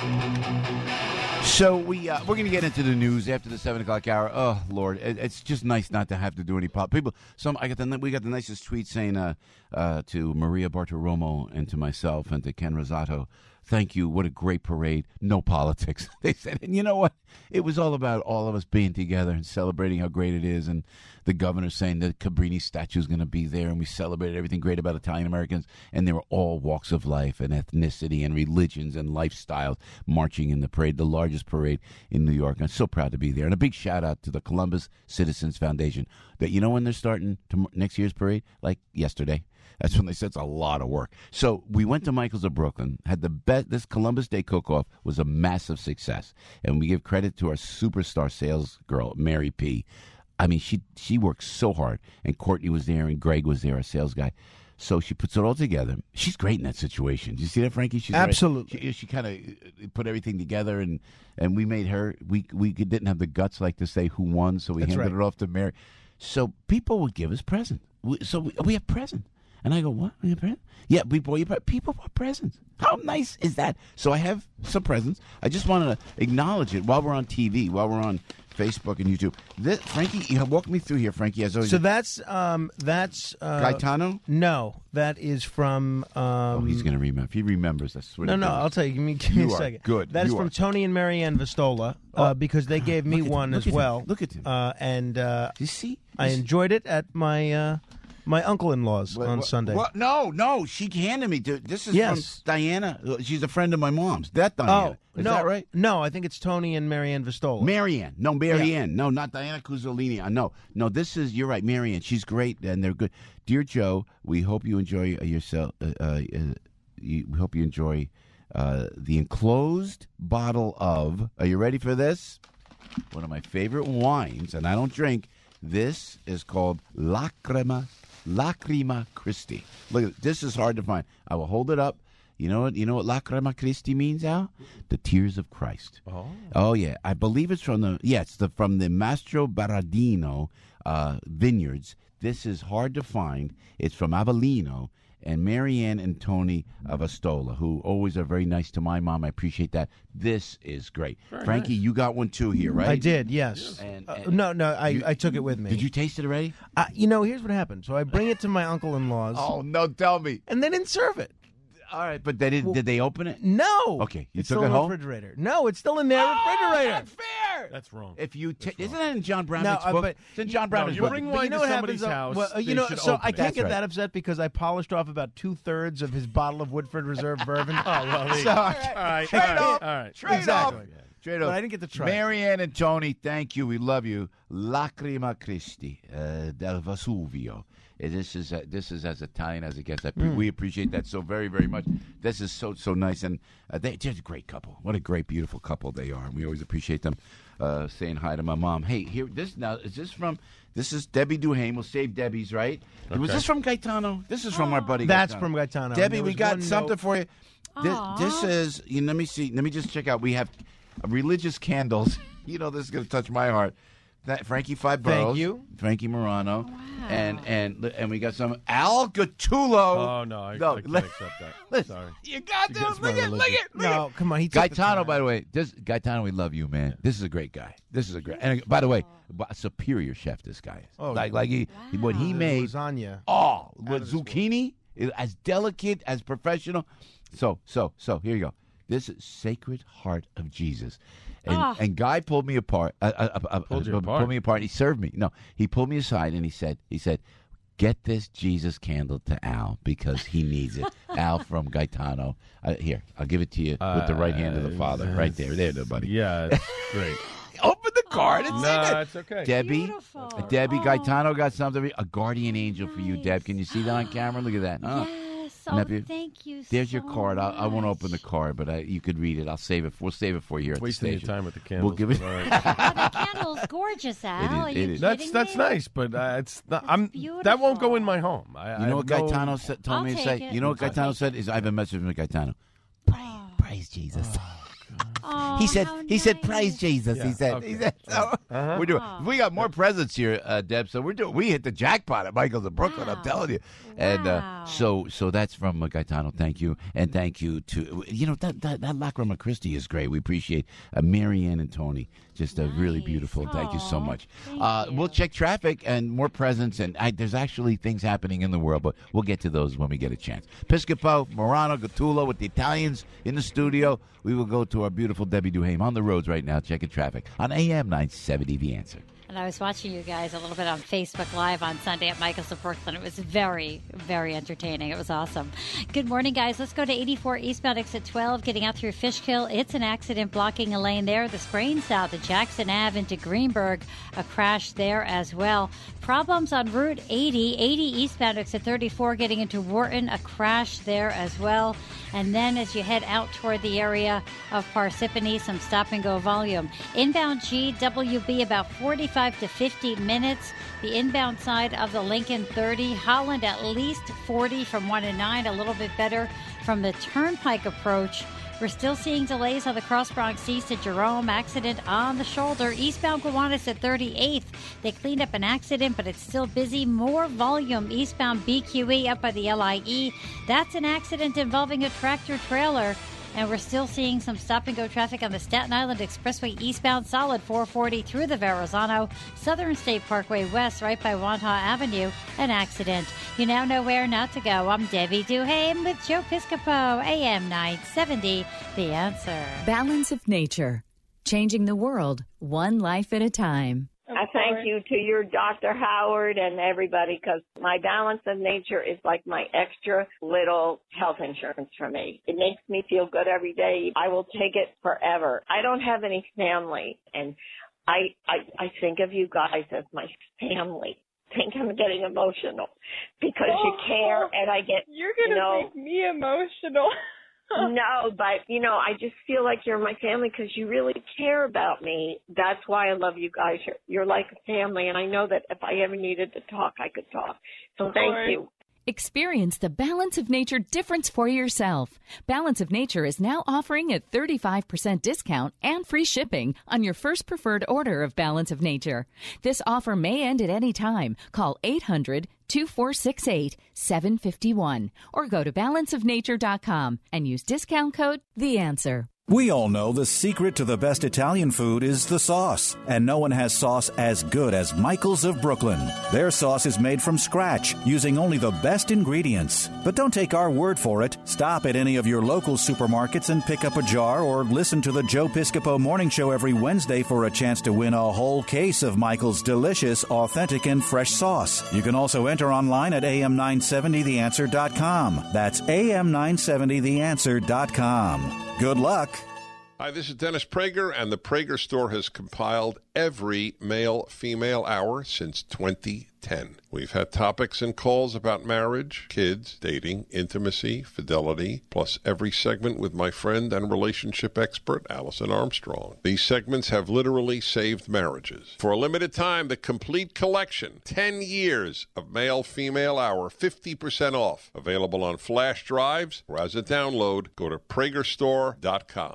So we uh, we're going to get into the news after the seven o'clock hour. Oh Lord, it, it's just nice not to have to do any pop. People, some I got the we got the nicest tweet saying uh, uh, to Maria Bartiromo and to myself and to Ken Rosato. Thank you. What a great parade. No politics. They said, and you know what? It was all about all of us being together and celebrating how great it is. And the governor saying that Cabrini statue is going to be there. And we celebrated everything great about Italian Americans. And they were all walks of life and ethnicity and religions and lifestyles marching in the parade, the largest parade in New York. I'm so proud to be there. And a big shout out to the Columbus Citizens Foundation. That you know when they're starting to, next year's parade? Like yesterday. That's when they said it's a lot of work. So we went to Michael's of Brooklyn, had the best. This Columbus Day cook-off was a massive success. And we give credit to our superstar sales girl, Mary P. I mean, she she works so hard. And Courtney was there and Greg was there, our sales guy. So she puts it all together. She's great in that situation. Did you see that, Frankie? She's Absolutely. Right. She, she kind of put everything together, and, and we made her, we, we didn't have the guts like to say who won, so we That's handed right. it off to Mary. So people would give us presents. We, so we, we have presents. And I go, what? We have presents? Yeah, we bought you pre- people bought presents. How nice is that? So I have some presents. I just wanted to acknowledge it while we're on T V, while we're on Facebook and YouTube. This, Frankie, you walk me through here, Frankie. As always. So that's um, that's uh, Gaetano? No, that is from. Um, oh, he's going to remember. If he remembers, that's what No, he no, does. I'll tell you. Give me, give me You a are second. good. That is You from are. Tony and Marianne Vistola uh, Oh. because they gave me Look at one him. as Look at him. well. Look at him. Uh, and uh, you see, I enjoyed it at my uh, my uncle-in-law's What- on what- Sunday. what? No, no, she handed me. To, this is Yes. from Diana. She's a friend of my mom's. That Diana. Oh, is no, that right? No, I think it's Tony and Marianne Vistola. Marianne. No, Marianne. No, not Diana Cuzzolini. I know. No, this is, you're right, Marianne. She's great, and they're good. Dear Joe, we hope you enjoy uh, yourself. Uh, uh, you, we hope you enjoy uh, the enclosed bottle of, are you ready for this? One of my favorite wines, and I don't drink. This is called Lacrima, Lacrima Christi. Look, at this is hard to find. I will hold it up. You know what? You know what Lacrima Christi means, Al? The tears of Christ. Oh, oh yeah. I believe it's from the yeah, it's the from the Mastro Baradino uh, vineyards. This is hard to find. It's from Avellino. And Marianne and Tony of Astola, who always are very nice to my mom. I appreciate that. This is great. Very Frankie, nice. you got one too here, right? I did, yes. And, Uh, and- no, no, I, You- I took it with me. Did you taste it already? Uh, you know, here's what happened. So I bring it to my uncle-in-law's. Oh, no, tell me. And they didn't serve it. All right, but they didn't. Well, did they open it? No. Okay, you it's took still it in the home. refrigerator. No, it's still in their Oh, refrigerator. Not fair. That's wrong. If you ta- isn't that in John Brown's No, book? uh, but it's in John Brown's you book. bring But wine you know to what somebody's happens? house, Well, uh, you they know, should so open I it. can't That's get right. that upset because I polished off about two thirds of his bottle of Woodford Reserve bourbon. Oh, well, there you so, go. All right, Trade all right, off. all right. Trade Exactly. off. Trade But off. I didn't get to try. Marianne and Tony, thank you. We love you. Lacrima Christi uh, del Vesuvio. Uh, This is uh, this is as Italian as it gets. I pre- Mm. We appreciate that so very very much. This is so so nice, and uh, they, they're a great couple. What a great beautiful couple they are. And we always appreciate them. Uh, saying hi to my mom. Hey, here this now is this from this is Debbie Duhame. We'll save Debbie's right. Was Okay. this from Gaetano? This is from our buddy. That's Gaetano. from Gaetano. Debbie, There we was got one something note- for you. This, this is you know, let me see. Let me just check out. We have religious candles. You know this is going to touch my heart. That Frankie Five Thank Boroughs, you. Frankie Morano, and and and we got some Al Gattulo. Oh, no, I, No, I can't let- accept that. listen, Sorry. You got to Against my look at look religion. at look No, at. come on. He took the Gaetano, time. by the way, this Gaetano, we love you, man. This is a great guy. This is a great. And by the way, a superior chef. This guy is. Oh, like like he what he The made. lasagna. Oh, with zucchini, it- as delicate, as professional. So, so, so, here you go. This is Sacred Heart of Jesus. And, Ah. and Guy pulled me apart. Uh, uh, uh, uh, Pulled you uh, apart? Pulled me apart. He served me. No, he pulled me aside and he said, he said, get this Jesus candle to Al because he needs it. Al from Gaetano. Uh, here, I'll give it to you with the right hand of the Father. Right there. There, there, buddy. Yeah, it's great. Open the card and see No, that. it's okay. Debbie, Beautiful. uh, Debbie, Oh. Gaetano got something. A guardian angel for you, Deb. Can you see that on camera? Look at that. Oh. Yes. Isn't that Oh, beautiful? thank you There's so your card. I, I won't open the much. card, but I, you could read it. I'll save it. We'll save it for you here at Wasting the your station. time with the candles. We'll give it. but all right. Oh, the candle's gorgeous, Al. It is- Are it you is. That's kidding that's me? nice, but uh, it's not, That's I'm that won't go beautiful. in my home. I, You I know have what no- Gaetano said, told I'll me to take say? it. You know what I'll Gaetano take said? Is I have a message from Gaetano. Praise, praise Jesus. Oh, he said. how He said, nice. "Praise Jesus." Yeah, he said. okay. He said. So Uh-huh. we're doing. Oh. We got more presents here, uh, Deb. So we're doing. We hit the jackpot at Michael's in Brooklyn. I'm Wow. telling you. And uh, Wow. so, so that's from uh, Gaetano. Thank you, and thank you to you know that that, that Lacrima Christi is great. We appreciate uh, Marianne and Tony. Just uh, really Nice. beautiful. Thank you so Aw, much. thank Uh, you. we'll check traffic and more presents, and I, there's actually things happening in the world, but we'll get to those when we get a chance. Piscopo, Morano, Gattulo with the Italians in the studio. We will go to our beautiful Debbie Duhame on the roads right now, checking traffic on A M nine seventy. The Answer. And I was watching you guys a little bit on Facebook Live on Sunday at Michael's of Brooklyn. It was very, very entertaining. It was awesome. Good morning, guys. Let's go to eighty-four eastbound exit twelve, getting out through Fishkill. It's an accident blocking a lane there. The Sprain South at Jackson Avenue into Greenberg, a crash there as well. Problems on Route eighty, eighty eastbound exit thirty-four, getting into Wharton, a crash there as well. And then as you head out toward the area of Parsippany, some stop-and-go volume. Inbound G W B about forty-five to fifty minutes. The inbound side of the Lincoln thirty. Holland at least forty from one and nine, a little bit better from the Turnpike approach. We're still seeing delays on the Cross Bronx East at Jerome. Accident on the shoulder. Eastbound Gowanus at thirty-eighth. They cleaned up an accident, but it's still busy. More volume. Eastbound B Q E up by the L I E. That's an accident involving a tractor trailer. And we're still seeing some stop-and-go traffic on the Staten Island Expressway eastbound, solid four forty through the Verrazano. Southern State Parkway west, right by Wantagh Avenue, an accident. You now know where not to go. I'm Debbie Duhame with Joe Piscopo, A M nine seventy, The Answer. Balance of Nature. Changing the world, one life at a time. I thank you to your Doctor Howard and everybody, because my Balance of Nature is like my extra little health insurance for me. It makes me feel good every day. I will take it forever. I don't have any family, and I I, I think of you guys as my family. I think I'm getting emotional because oh, you care, and I get, You're going to you know, make me emotional. No, but, you know, I just feel like you're my family because you really care about me. That's why I love you guys. You're, you're like a family, and I know that if I ever needed to talk, I could talk. So thank Lord. you. Experience the Balance of Nature difference for yourself. Balance of Nature is now offering a thirty-five percent discount and free shipping on your first preferred order of Balance of Nature. This offer may end at any time. Call eight hundred, two four six eight, seven five one or go to balance of nature dot com and use discount code The Answer. We all know the secret to the best Italian food is the sauce, and no one has sauce as good as Michael's of Brooklyn. Their sauce is made from scratch, using only the best ingredients. But don't take our word for it. Stop at any of your local supermarkets and pick up a jar, or listen to the Joe Piscopo Morning Show every Wednesday for a chance to win a whole case of Michael's delicious, authentic, and fresh sauce. You can also enter online at A M nine seventy the answer dot com. That's A M nine seventy the answer dot com. Good luck. Hi, this is Dennis Prager, and the Prager Store has compiled every male-female hour since twenty ten. We've had topics and calls about marriage, kids, dating, intimacy, fidelity, plus every segment with my friend and relationship expert, Allison Armstrong. These segments have literally saved marriages. For a limited time, the complete collection, ten years of male-female hour, fifty percent off. Available on flash drives or as a download. Go to Prager Store dot com.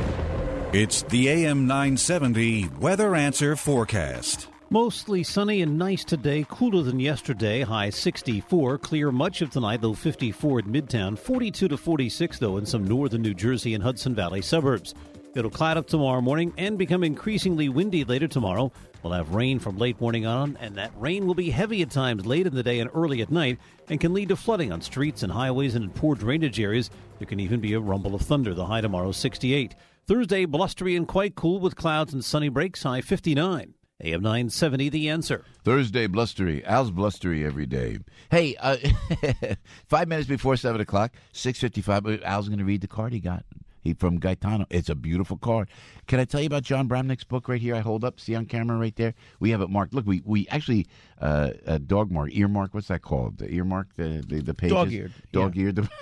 It's the A M nine seventy Weather Answer Forecast. Mostly sunny and nice today, cooler than yesterday, high sixty-four. Clear much of tonight, low fifty-four at Midtown, forty-two to forty-six, though, in some northern New Jersey and Hudson Valley suburbs. It'll cloud up tomorrow morning and become increasingly windy later tomorrow. We'll have rain from late morning on, and that rain will be heavy at times late in the day and early at night and can lead to flooding on streets and highways and in poor drainage areas. There can even be a rumble of thunder. The high tomorrow, sixty-eight. Thursday, blustery and quite cool with clouds and sunny breaks, high fifty-nine. A M nine seventy, The Answer. Thursday, blustery. Al's blustery every day. Hey, uh, five minutes before seven o'clock, six fifty-five, Al's going to read the card he got he from Gaetano. It's a beautiful card. Can I tell you about John Bramnick's book right here? I hold up. See on camera right there? We have it marked. Look, we, we actually, uh, a dog mark, ear mark, what's that called? The ear mark, the, the, the pages? Dog-eared. Dog-eared. Yeah.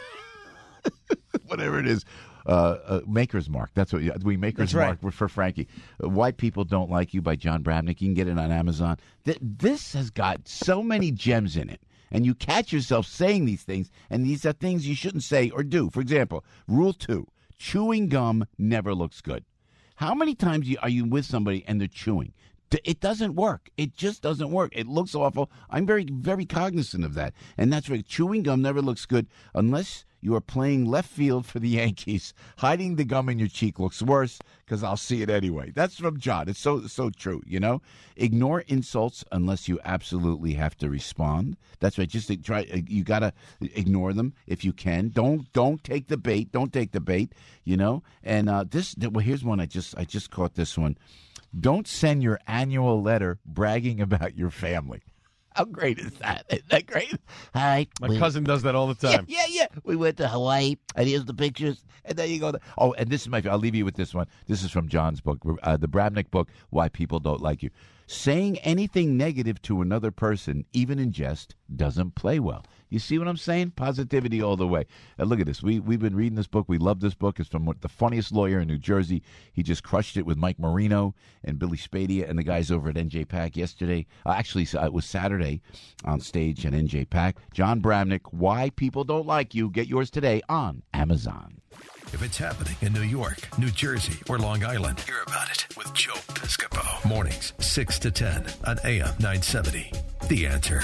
Whatever it is. Uh, uh, Maker's Mark. That's what we Maker's That's right. Mark for Frankie. Uh, Why People Don't Like You by John Bramnick. You can get it on Amazon. Th- this has got so many gems in it, and you catch yourself saying these things, and these are things you shouldn't say or do. For example, Rule Two: chewing gum never looks good. How many times are you with somebody and they're chewing? It doesn't work. It just doesn't work. It looks awful. I'm very, very cognizant of that. And that's right. Chewing gum never looks good unless you are playing left field for the Yankees. Hiding the gum in your cheek looks worse because I'll see it anyway. That's from John. It's so so true, you know? Ignore insults unless you absolutely have to respond. That's right. Just try. You got to ignore them if you can. Don't don't take the bait. Don't take the bait, you know? And uh, this, well, here's one. I just I just caught this one. Don't send your annual letter bragging about your family. How great is that? Isn't that great? Hi. My we, cousin does that all the time. Yeah, yeah, yeah. We went to Hawaii, and here's the pictures, and there you go. Oh, and this is my, I'll leave you with this one. This is from John's book, uh, the Bramnick book, Why People Don't Like You. Saying anything negative to another person, even in jest, doesn't play well. You see what I'm saying? Positivity all the way. And look at this. We, we've been reading this book. We love this book. It's from the funniest lawyer in New Jersey. He just crushed it with Mike Marino and Billy Spadia and the guys over at N J PAC yesterday. Uh, actually, it was Saturday on stage at N J PAC. John Bramnick, Why People Don't Like You. Get yours today on Amazon. If it's happening in New York, New Jersey, or Long Island, hear about it with Joe Piscopo. Mornings, six to ten on A M nine seventy. The Answer.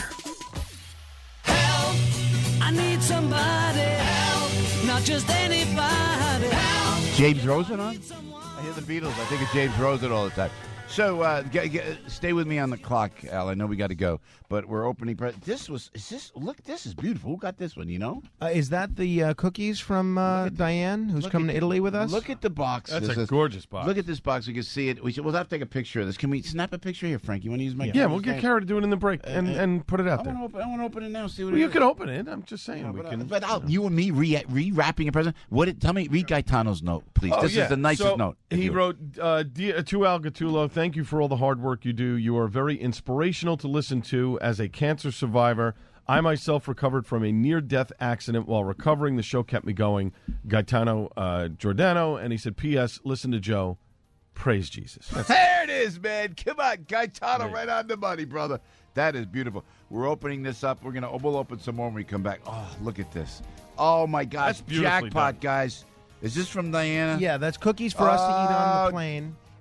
I need somebody help, not just anybody help. James Rosen on? I hear the Beatles. I think of James Rosen all the time. So uh, get, get, stay with me on the clock, Al. I know we got to go, but we're opening. Pre- this was is this? Look, this is beautiful. Who got this one? You know? Uh, is that the uh, cookies from uh, Diane, who's coming to Italy with us? Look at the box. That's this a is, gorgeous box. Look at this box. We can see it. We should, we'll have to take a picture of this. Can we snap a picture here, Frank? You want to use my? Yeah, camera we'll get stand? Kara to do it in the break and, Uh, and put it out I there. want to open, I want to open it now. See what Well, it you is. can open it. I'm just saying No, we but, can. uh, but I'll, you and me re rewrapping a present. What? It, tell me. Read Gaetano's note, please. Oh, this yeah. is the nicest so note. if He you- wrote, uh, Dear, to Al Gattulo, thank you for all the hard work you do. You are very inspirational to listen to as a cancer survivor. I myself recovered from a near-death accident while recovering. The show kept me going. Gaetano uh, Giordano, and he said, P S. Listen to Joe. Praise Jesus. That's There it is, man. Come on, Gaetano, right on the money, brother. That is beautiful. We're opening this up. We're gonna we'll open some more when we come back. Oh, look at this. Oh my gosh, That's beautifully jackpot, done. guys. Is this from Diana? Yeah, that's cookies for us to eat on Oh, the plane.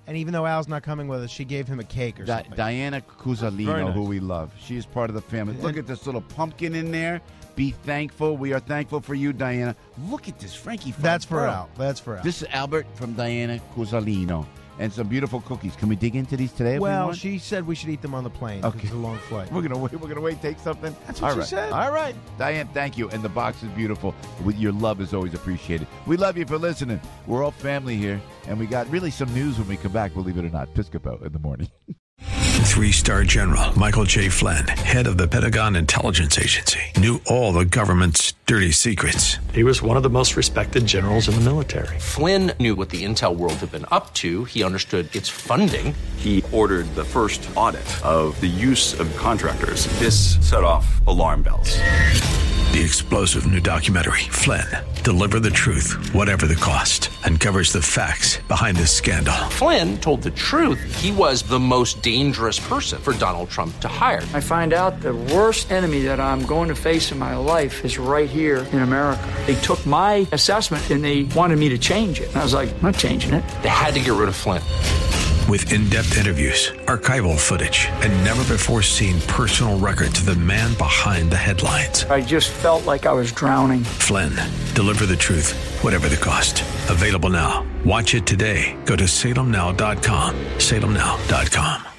And even though Al's not coming with us, she gave him a cake or Di- something. Diana Very Cusalino, nice. who we love. She is part of the family. Look at this little pumpkin in there. Be thankful. We are thankful for you, Diana. Look at this, Frankie. That's for Pearl. Al. That's for Al. This is Albert from Diana Cusalino. And some beautiful cookies. Can we dig into these today? If we Well, want? she said we should eat them on the plane. 'cause Okay. It's a long flight. We're gonna wait. We're gonna wait. Take something. That's what All she right. said. All right, Diane. Thank you. And the box is beautiful. With your love is always appreciated. We love you for listening. We're all family here, and we got really some news when we come back. Believe it or not, Piscopo in the morning. Three-star General Michael J. Flynn, head of the Pentagon Intelligence Agency, knew all the government's dirty secrets. He was one of the most respected generals in the military. Flynn knew what the intel world had been up to. He understood its funding. He ordered the first audit of the use of contractors. This set off alarm bells. The explosive new documentary, Flynn, Deliver the Truth, Whatever the Cost, uncovers the facts behind this scandal. Flynn told the truth. He was the most dangerous person for Donald Trump to hire. I find out the worst enemy that I'm going to face in my life is right here in America. They took my assessment and they wanted me to change it. And I was like, I'm not changing it. They had to get rid of Flynn. With in-depth interviews, archival footage, and never-before-seen personal records of the man behind the headlines. I just felt like I was drowning. Flynn, Deliver the Truth, Whatever the Cost. Available now. Watch it today. Go to salem now dot com. salem now dot com.